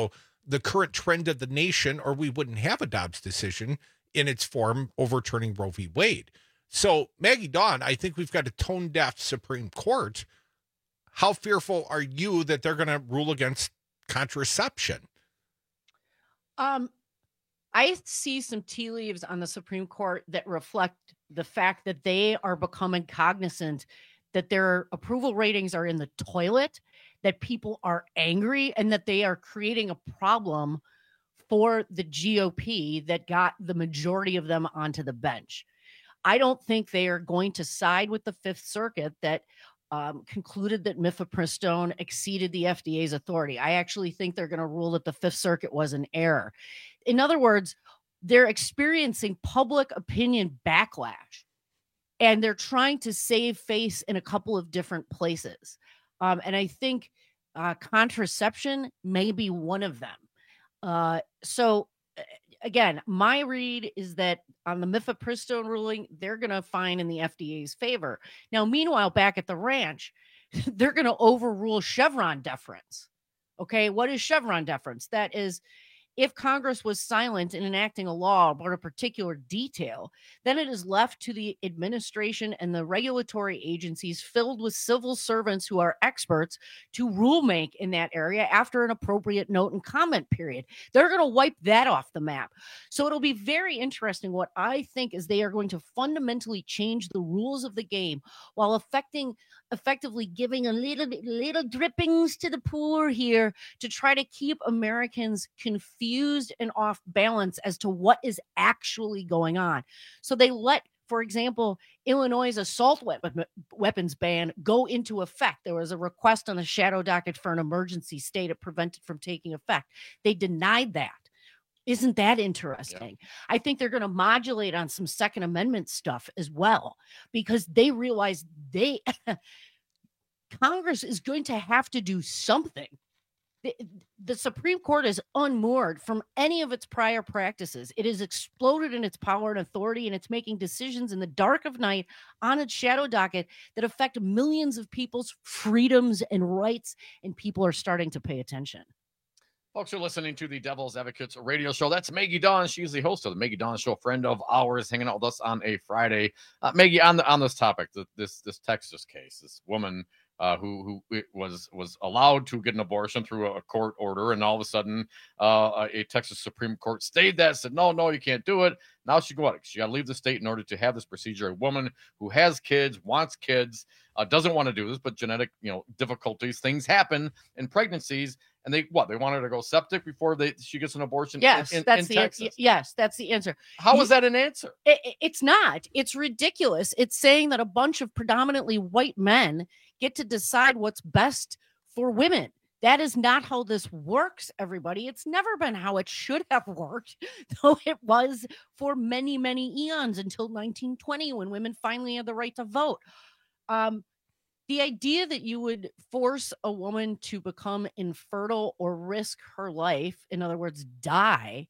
the current trend of the nation, or we wouldn't have a Dobbs decision in its form overturning Roe v. Wade. So, Maggie Dawn, I think we've got a tone-deaf Supreme Court. How fearful are you that they're going to rule against contraception?
Um, I see some tea leaves on the Supreme Court that reflect the fact that they are becoming cognizant that their approval ratings are in the toilet, that people are angry, and that they are creating a problem for the G O P that got the majority of them onto the bench. I don't think they are going to side with the Fifth Circuit that um, concluded that mifepristone exceeded the F D A's authority. I actually think they're going to rule that the Fifth Circuit was an error. In other words, they're experiencing public opinion backlash, and they're trying to save face in a couple of different places. Um, and I think uh, contraception may be one of them. Uh, so, again, my read is that on the mifepristone ruling, they're going to find in the F D A's favor. Now, meanwhile, back at the ranch, they're going to overrule Chevron deference. Okay, what is Chevron deference? That is, if Congress was silent in enacting a law about a particular detail, then it is left to the administration and the regulatory agencies filled with civil servants who are experts to rulemaking in that area after an appropriate note and comment period. They're going to wipe that off the map. So it'll be very interesting. What I think is they are going to fundamentally change the rules of the game while affecting effectively giving a little little drippings to the poor here to try to keep Americans confused and off balance as to what is actually going on. So they let, for example, Illinois' assault weapon, weapons ban go into effect. There was a request on the shadow docket for an emergency stay to prevent it from taking effect. They denied that. Isn't that interesting? Yeah. I think they're going to modulate on some Second Amendment stuff as well, because they realize they Congress is going to have to do something. The, the Supreme Court is unmoored from any of its prior practices. It has exploded in its power and authority, and it's making decisions in the dark of night on its shadow docket that affect millions of people's freedoms and rights, and people are starting to pay attention.
Folks, you're listening to the Devil's Advocates radio show. That's Maggie Dawn. She's the host of the Maggie Dawn Show, friend of ours, hanging out with us on a Friday. Uh, Maggie, on the on this topic, the, this this Texas case, this woman uh, who who was was allowed to get an abortion through a court order, and all of a sudden, uh, a Texas Supreme Court stayed that, said no, no, you can't do it. Now she go out. She got to leave the state in order to have this procedure. A woman who has kids, wants kids, uh, doesn't want to do this, but genetic, you know, difficulties, things happen in pregnancies. And they what they want her to go septic before they she gets an abortion.
Yes,
in, in,
that's
in
the
Texas.
yes, that's the answer.
How is that an answer?
It, it, it's not. It's ridiculous. It's saying that a bunch of predominantly white men get to decide what's best for women. That is not how this works, everybody. It's never been how it should have worked, though it was for many, many eons until nineteen twenty, when women finally had the right to vote. Um, The idea that you would force a woman to become infertile or risk her life, in other words, die,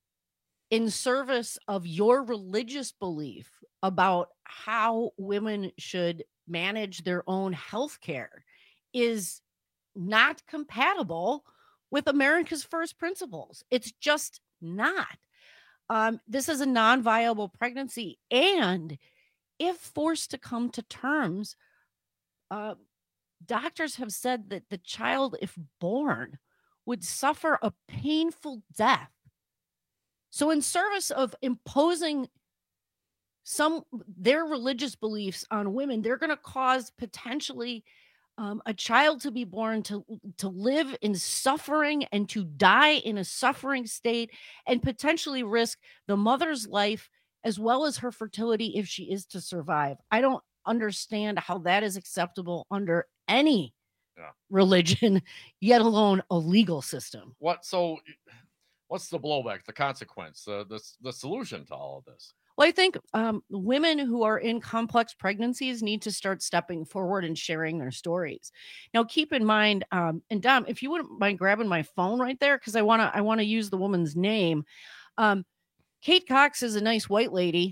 in service of your religious belief about how women should manage their own health care is not compatible with America's first principles. It's just not. Um, this is a non-viable pregnancy. And if forced to come to terms, Uh, doctors have said that the child, if born, would suffer a painful death. So in service of imposing some their religious beliefs on women, they're going to cause potentially um, a child to be born to, to live in suffering and to die in a suffering state, and potentially risk the mother's life as well as her fertility if she is to survive. I don't understand how that is acceptable under any yeah. religion, yet alone a legal system.
What so what's the blowback, the consequence, uh, the, the solution to all of this?
Well, I think um, women who are in complex pregnancies need to start stepping forward and sharing their stories. Now, keep in mind, um, and Dom, if you wouldn't mind grabbing my phone right there, because I want to I want to use the woman's name. Um, Kate Cox is a nice white lady.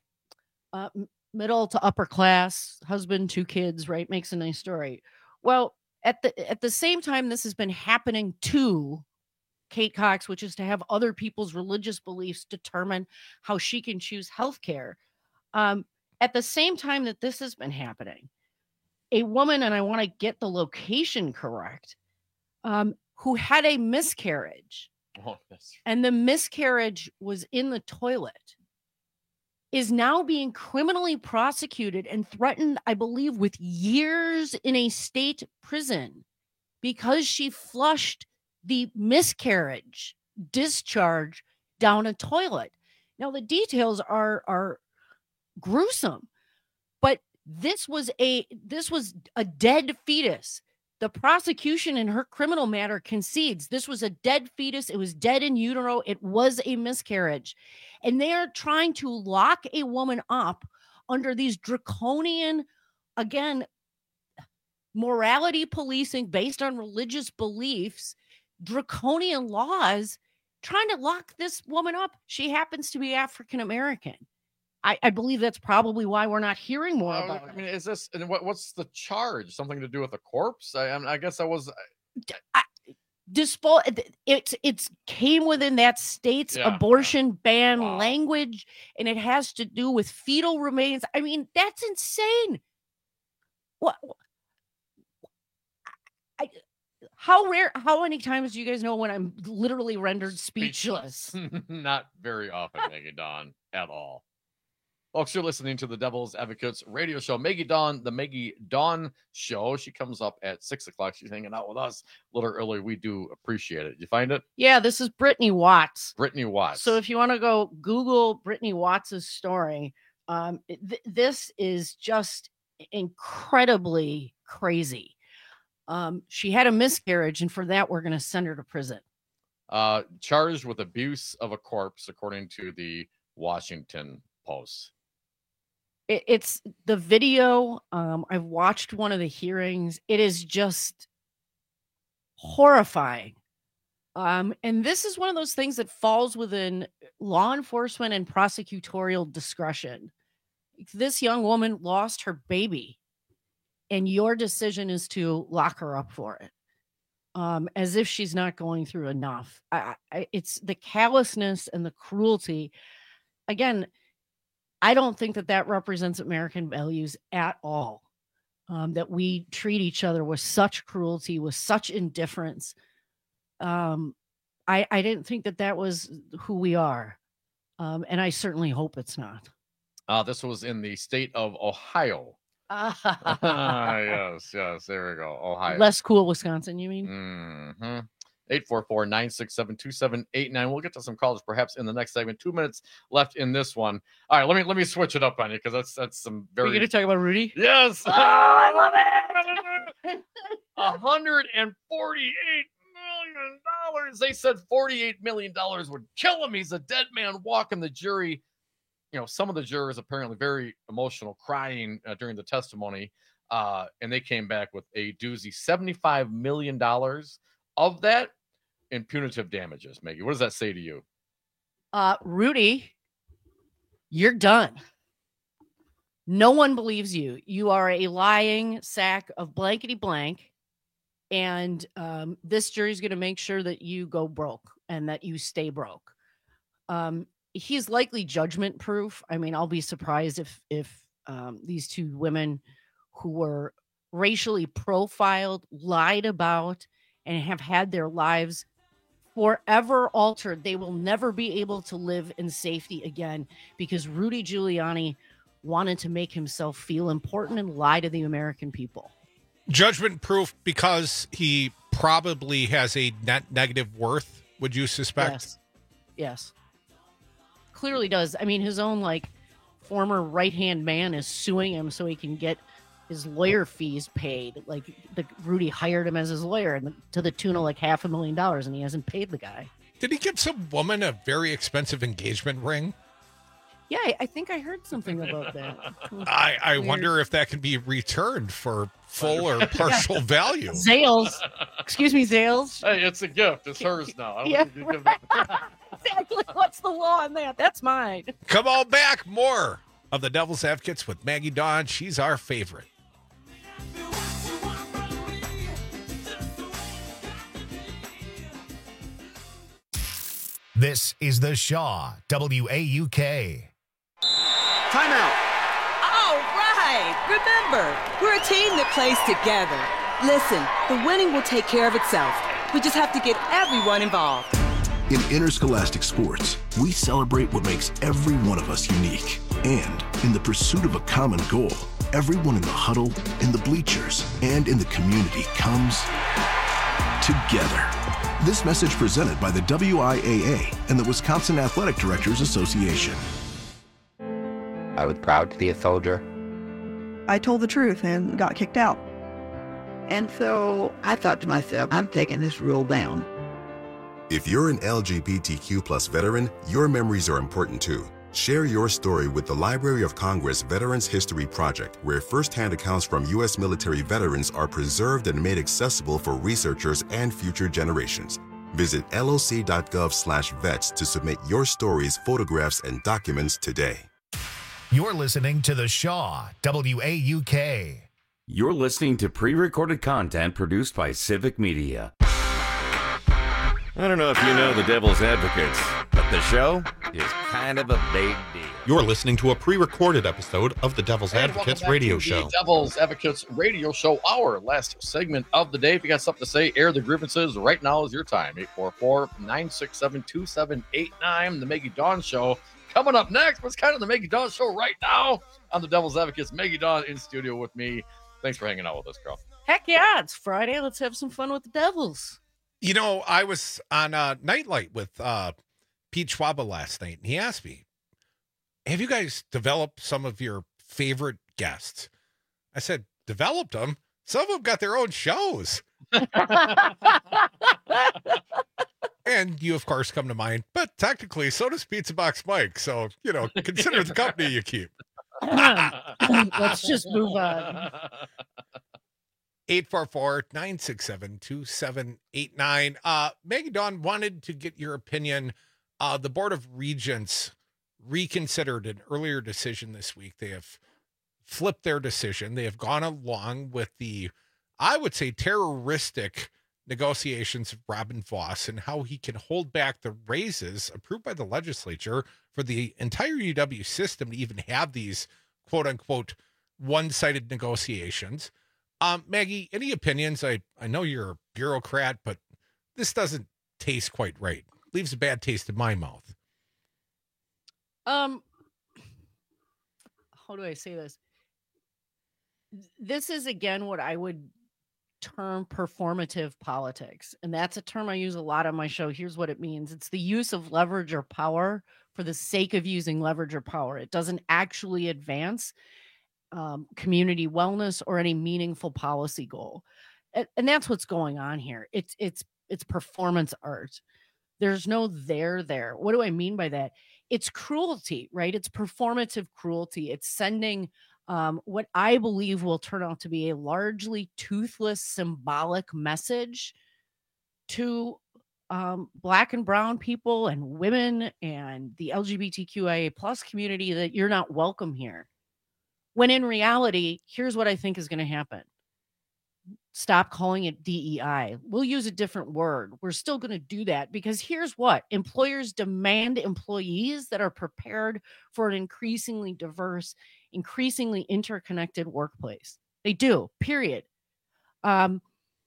Uh, middle to upper class, husband, two kids, right? Makes a nice story. Well, at the at the same time this has been happening to Kate Cox, which is to have other people's religious beliefs determine how she can choose healthcare. Um, at the same time that this has been happening, a woman, and I want to get the location correct, um, who had a miscarriage,
Oh, that's
and the miscarriage was in the toilet, is now being criminally prosecuted and threatened, I believe, with years in a state prison because she flushed the miscarriage discharge down a toilet. Now, the details are are gruesome, but this was a this was a dead fetus. The prosecution in her criminal matter concedes this was a dead fetus. It was dead in utero. It was a miscarriage. And they are trying to lock a woman up under these draconian, again, morality policing based on religious beliefs, draconian laws, trying to lock this woman up. She happens to be African American. I, I believe that's probably why we're not hearing more
Uh,
about
I
it.
mean, is this and what, what's the charge? Something to do with the corpse? I, I, mean, I guess I was.
Dispo- it's it's came within that state's
Yeah,
abortion ban language, and it has to do with fetal remains. I mean, that's insane. What? I, how rare? How many times do you guys know when I'm literally rendered speechless?
Not very often, Maggie Dawn, at all. Folks, you're listening to the Devil's Advocates radio show. Maggie Dawn, the Maggie Dawn show. She comes up at six o'clock. She's hanging out with us a little early. We do appreciate it. You find it?
Yeah, this is Brittany Watts.
Brittany Watts.
So if you want to go Google Brittany Watts' story, um, th- this is just incredibly crazy. Um, she had a miscarriage, and for that, we're going to send her to prison.
Uh, charged with abuse of a corpse, according to the Washington Post.
It, it's the video. Um, I've watched one of the hearings. It is just horrifying. Um, and this is one of those things that falls within law enforcement and prosecutorial discretion. This young woman lost her baby, and your decision is to lock her up for it. Um, as if she's not going through enough. I, I, it's the callousness and the cruelty. Again, I don't think that that represents American values at all. Um, that we treat each other with such cruelty, with such indifference. Um, I, I didn't think that that was who we are. Um, and I certainly hope it's not.
Uh, this was in the state of Ohio. Ah, yes, yes. There we go. Ohio.
Less cool Wisconsin, you mean?
Mm-hmm. eight four four, nine six seven, two seven eight nine. We'll get to some callers perhaps in the next segment. Two minutes left in this one. All right, let me let me switch it up on you because that's that's some very.
Are you going to talk about Rudy?
Yes.
Oh, I love it.
one hundred forty-eight million dollars. They said forty-eight million dollars would kill him. He's a dead man walking. The jury, you know, some of the jurors apparently very emotional, crying uh, during the testimony. Uh, and they came back with a doozy, seventy-five million dollars of that in punitive damages. Maggie, what does that say to you?
Uh, Rudy, you're done. No one believes you. You are a lying sack of blankety blank. And um, this jury is going to make sure that you go broke and that you stay broke. Um, he's likely judgment proof. I mean, I'll be surprised if, if um, these two women who were racially profiled, lied about, and have had their lives forever altered. They will never be able to live in safety again because Rudy Giuliani wanted to make himself feel important and lie to the American people.
Judgment proof because he probably has a net negative worth, would you suspect?
Yes. Yes. Clearly does. I mean, his own like former right-hand man is suing him so he can get his lawyer fees paid. Like the Rudy hired him as his lawyer and to the tune of like half a million dollars, and he hasn't paid the guy.
Did he give some woman a very expensive engagement ring?
Yeah, I, I think I heard something about that.
I, I
Weird.
wonder if that can be returned for full or partial value.
Zales. Excuse me, Zales.
Hey, it's a gift. It's hers now. I don't
Yeah,
think you give it-
exactly. What's the law on that? That's mine.
Come on back. More of the Devil's Advocates with Maggie Dawn. She's our favorite.
This is the Shaw W A U K.
Timeout.
All right. Remember, we're a team that plays together. Listen, the winning will take care of itself. We just have to get everyone involved.
In interscholastic sports, we celebrate what makes every one of us unique. And in the pursuit of a common goal, everyone in the huddle, in the bleachers, and in the community comes together. This message presented by the W I A A and the Wisconsin Athletic Directors Association.
I was proud to be a soldier.
I told the truth and got kicked out.
And so I thought to myself, I'm taking this rule down.
If you're an L G B T Q plus veteran, your memories are important too. Share your story with the Library of Congress Veterans History Project, where firsthand accounts from U S military veterans are preserved and made accessible for researchers and future generations. Visit L O C dot gov slash vets to submit your stories, photographs, and documents today.
You're listening to the Shaw W A U K.
You're listening to pre-recorded content produced by Civic Media. I don't know if you know the Devil's Advocates, but the show is kind of a big deal.
You're listening to a pre-recorded episode of the Devil's
And
Advocates
welcome back
radio
to
show.
The Devil's Advocates radio show, our last segment of the day. If you got something to say, air the grievances. Right now is your time. eight four four, nine six seven, two seven eight nine. The Maggie Dawn Show. Coming up next, what's kind of the Maggie Dawn Show right now? I'm the Devil's Advocates, Maggie Dawn, in studio with me. Thanks for hanging out with us, girl.
Heck yeah, it's Friday. Let's have some fun with the Devils.
You know, I was on uh, Nightlight with uh, Pete Schwaba last night, and he asked me, have you guys developed some of your favorite guests? I said, developed them? Some of them got their own shows. And you, of course, come to mind. But technically, so does Pizza Box Mike. So, you know, consider the company you keep.
Let's just move on.
eight four four, nine six seven, two seven eight nine. Uh, Maggie Dawn wanted to get your opinion. Uh, the Board of Regents reconsidered an earlier decision this week. They have flipped their decision. They have gone along with the, I would say, terroristic negotiations of Robin Vos and how he can hold back the raises approved by the legislature for the entire U W system to even have these quote unquote one-sided negotiations. Um, Maggie, any opinions? I, I know you're a bureaucrat, but this doesn't taste quite right. Leaves a bad taste in my mouth.
Um, how do I say this? This is, again, what I would term performative politics. And that's a term I use a lot on my show. Here's what it means. It's the use of leverage or power for the sake of using leverage or power. It doesn't actually advance um, community wellness or any meaningful policy goal. And, and that's what's going on here. It's, it's, it's performance art. There's no there there. What do I mean by that? It's cruelty, right? It's performative cruelty. It's sending Um, what I believe will turn out to be a largely toothless symbolic message to um, Black and brown people and women and the L G B T Q I A plus community that you're not welcome here. When in reality, here's what I think is going to happen. Stop calling it D E I. We'll use a different word. We're still going to do that because here's what employers demand: employees that are prepared for an increasingly diverse, increasingly interconnected workplace. They do, period. Um,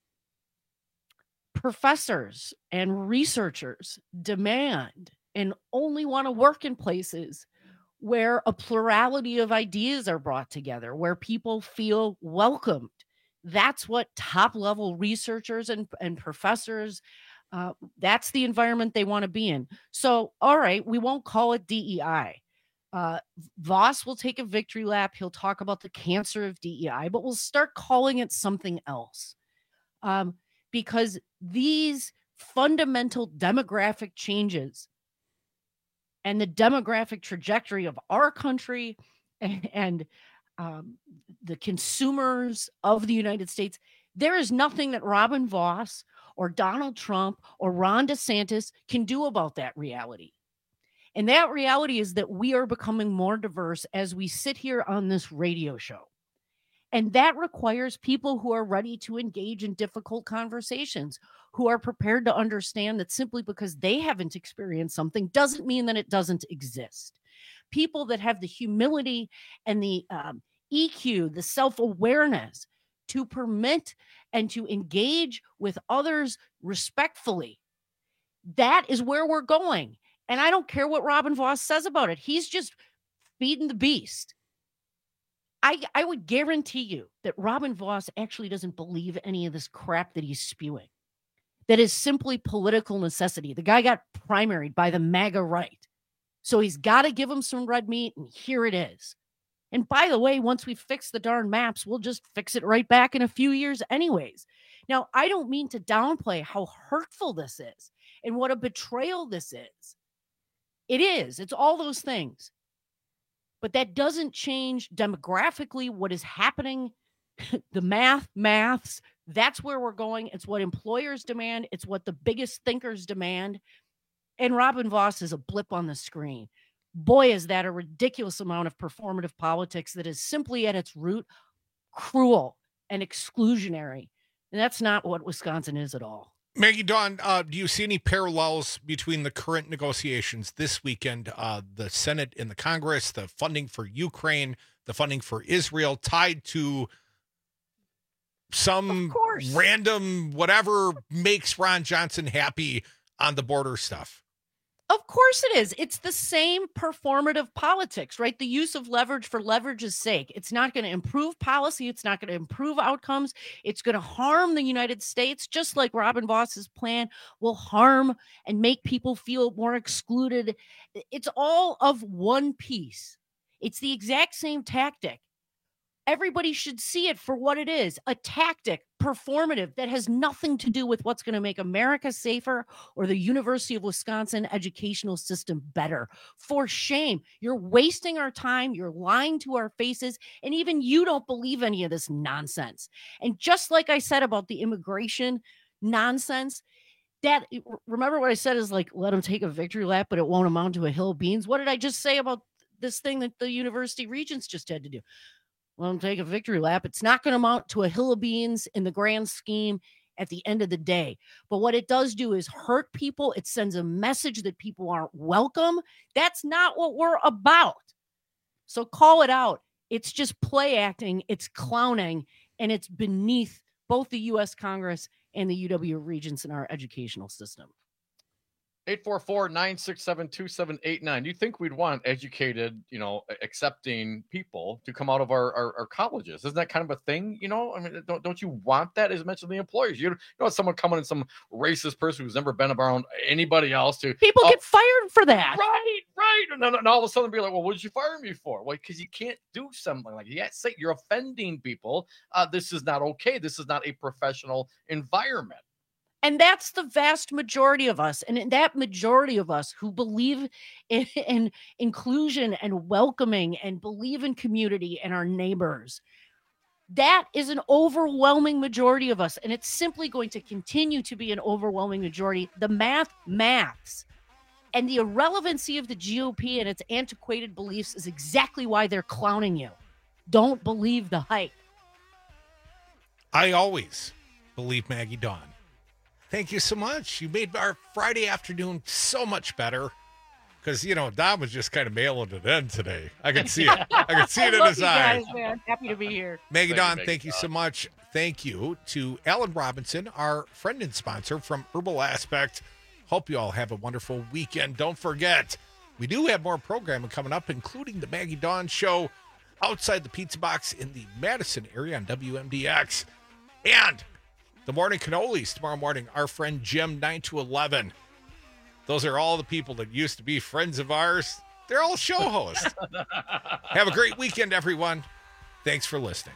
professors and researchers demand and only want to work in places where a plurality of ideas are brought together, where people feel welcomed. That's what top level researchers and, and professors, uh, that's the environment they want to be in. So, all right, we won't call it D E I. Uh, Vos will take a victory lap. He'll talk about the cancer of D E I, but we'll start calling it something else. Um, because these fundamental demographic changes and the demographic trajectory of our country and, and um, the consumers of the United States, there is nothing that Robin Vos or Donald Trump or Ron DeSantis can do about that reality. And that reality is that we are becoming more diverse as we sit here on this radio show. And that requires people who are ready to engage in difficult conversations, who are prepared to understand that simply because they haven't experienced something doesn't mean that it doesn't exist. People that have the humility and the um, E Q, the self-awareness to permit and to engage with others respectfully. That is where we're going. And I don't care what Robin Vos says about it. He's just feeding the beast. I, I would guarantee you that Robin Vos actually doesn't believe any of this crap that he's spewing. That is simply political necessity. The guy got primaried by the MAGA right. So he's got to give him some red meat, and here it is. And by the way, once we fix the darn maps, we'll just fix it right back in a few years anyways. Now, I don't mean to downplay how hurtful this is and what a betrayal this is. It is. It's all those things. But that doesn't change demographically what is happening. The math, maths, that's where we're going. It's what employers demand. It's what the biggest thinkers demand. And Robin Vos is a blip on the screen. Boy, is that a ridiculous amount of performative politics that is simply at its root cruel and exclusionary. And that's not what Wisconsin is at all.
Maggie Dawn, uh, do you see any parallels between the current negotiations this weekend, uh, the Senate and the Congress, the funding for Ukraine, the funding for Israel, tied to some random whatever makes Ron Johnson happy on the border stuff?
Of course it is. It's the same performative politics, right? The use of leverage for leverage's sake. It's not going to improve policy. It's not going to improve outcomes. It's going to harm the United States, just like Robin Vos's plan will harm and make people feel more excluded. It's all of one piece. It's the exact same tactic. Everybody should see it for what it is, a tactic, performative, that has nothing to do with what's going to make America safer or the University of Wisconsin educational system better. For shame. You're wasting our time. You're lying to our faces. And even you don't believe any of this nonsense. And just like I said about the immigration nonsense, that, remember what I said is like, let them take a victory lap, but it won't amount to a hill of beans. What did I just say about this thing that the university regents just had to do? Let them take a victory lap. It's not going to amount to a hill of beans in the grand scheme at the end of the day. But what it does do is hurt people. It sends a message that people aren't welcome. That's not what we're about. So call it out. It's just play acting. It's clowning. And it's beneath both the U S Congress and the U W regents in our educational system.
eight four four, nine six seven, two seven eight nine. Do you think we'd want educated, you know, accepting people to come out of our, our, our colleges? Isn't that kind of a thing? You know, I mean, don't, don't you want that as mentioned the employers? You know, someone coming in, some racist person who's never been around anybody else to
people
oh,
get fired for that.
Right, right. And then and all of a sudden be like, well, what did you fire me for? Well, because you can't do something like that. You can't say you're offending people. Uh, this is not okay. This is not a professional environment.
And that's the vast majority of us. And that majority of us who believe in, in inclusion and welcoming and believe in community and our neighbors, that is an overwhelming majority of us. And it's simply going to continue to be an overwhelming majority. The math maths. And the irrelevancy of the G O P and its antiquated beliefs is exactly why they're clowning you. Don't believe the hype.
I always believe Maggie Dawn. Thank you so much. You made our Friday afternoon so much better. Because, you know, Don was just kind of mailing it in today. I could see it. I could see it in his eyes.
Guys, man. Happy to be here.
Maggie Dawn, thank you so much. Thank you to Alan Robinson, our friend and sponsor from Herbal Aspect. Hope you all have a wonderful weekend. Don't forget, we do have more programming coming up, including the Maggie Dawn Show outside the Pizza Box in the Madison area on W M D X. And the Morning Cannolis tomorrow morning, our friend Jim, nine to eleven. Those are all the people that used to be friends of ours. They're all show hosts. Have a great weekend, everyone. Thanks for listening.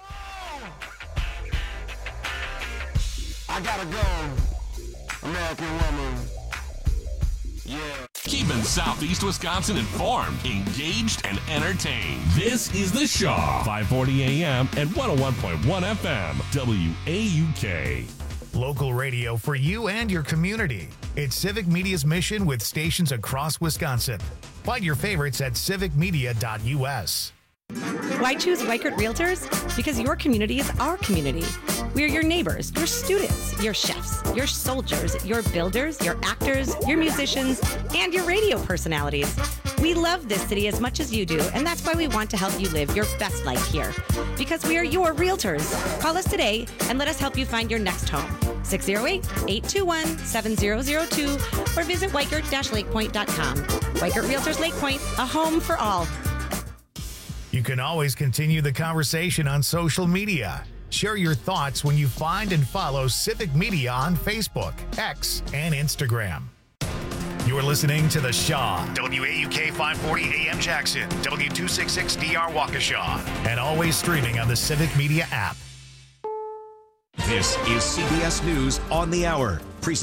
I gotta go, American woman. Yeah.
Keeping Southeast Wisconsin informed, engaged, and entertained. This is The Shaw, five forty a.m. and one oh one point one F M, W A U K.
Local radio for you and your community. It's Civic Media's mission with stations across Wisconsin. Find your favorites at civic media dot U S.
Why choose Weichert Realtors? Because your community is our community. We're your neighbors, your students, your chefs, your soldiers, your builders, your actors, your musicians, and your radio personalities. We love this city as much as you do, and that's why we want to help you live your best life here. Because we are your realtors. Call us today and let us help you find your next home. six oh eight, eight two one, seven oh oh two or visit weichert dash lakepoint dot com. Weichert Realtors Lake Point, a home for all.
You can always continue the conversation on social media. Share your thoughts when you find and follow Civic Media on Facebook, X, and Instagram. You're listening to The Shaw, W A U K five forty A M Jackson, W two sixty-six D R Waukesha, and always streaming on the Civic Media app.
This is C B S News on the Hour.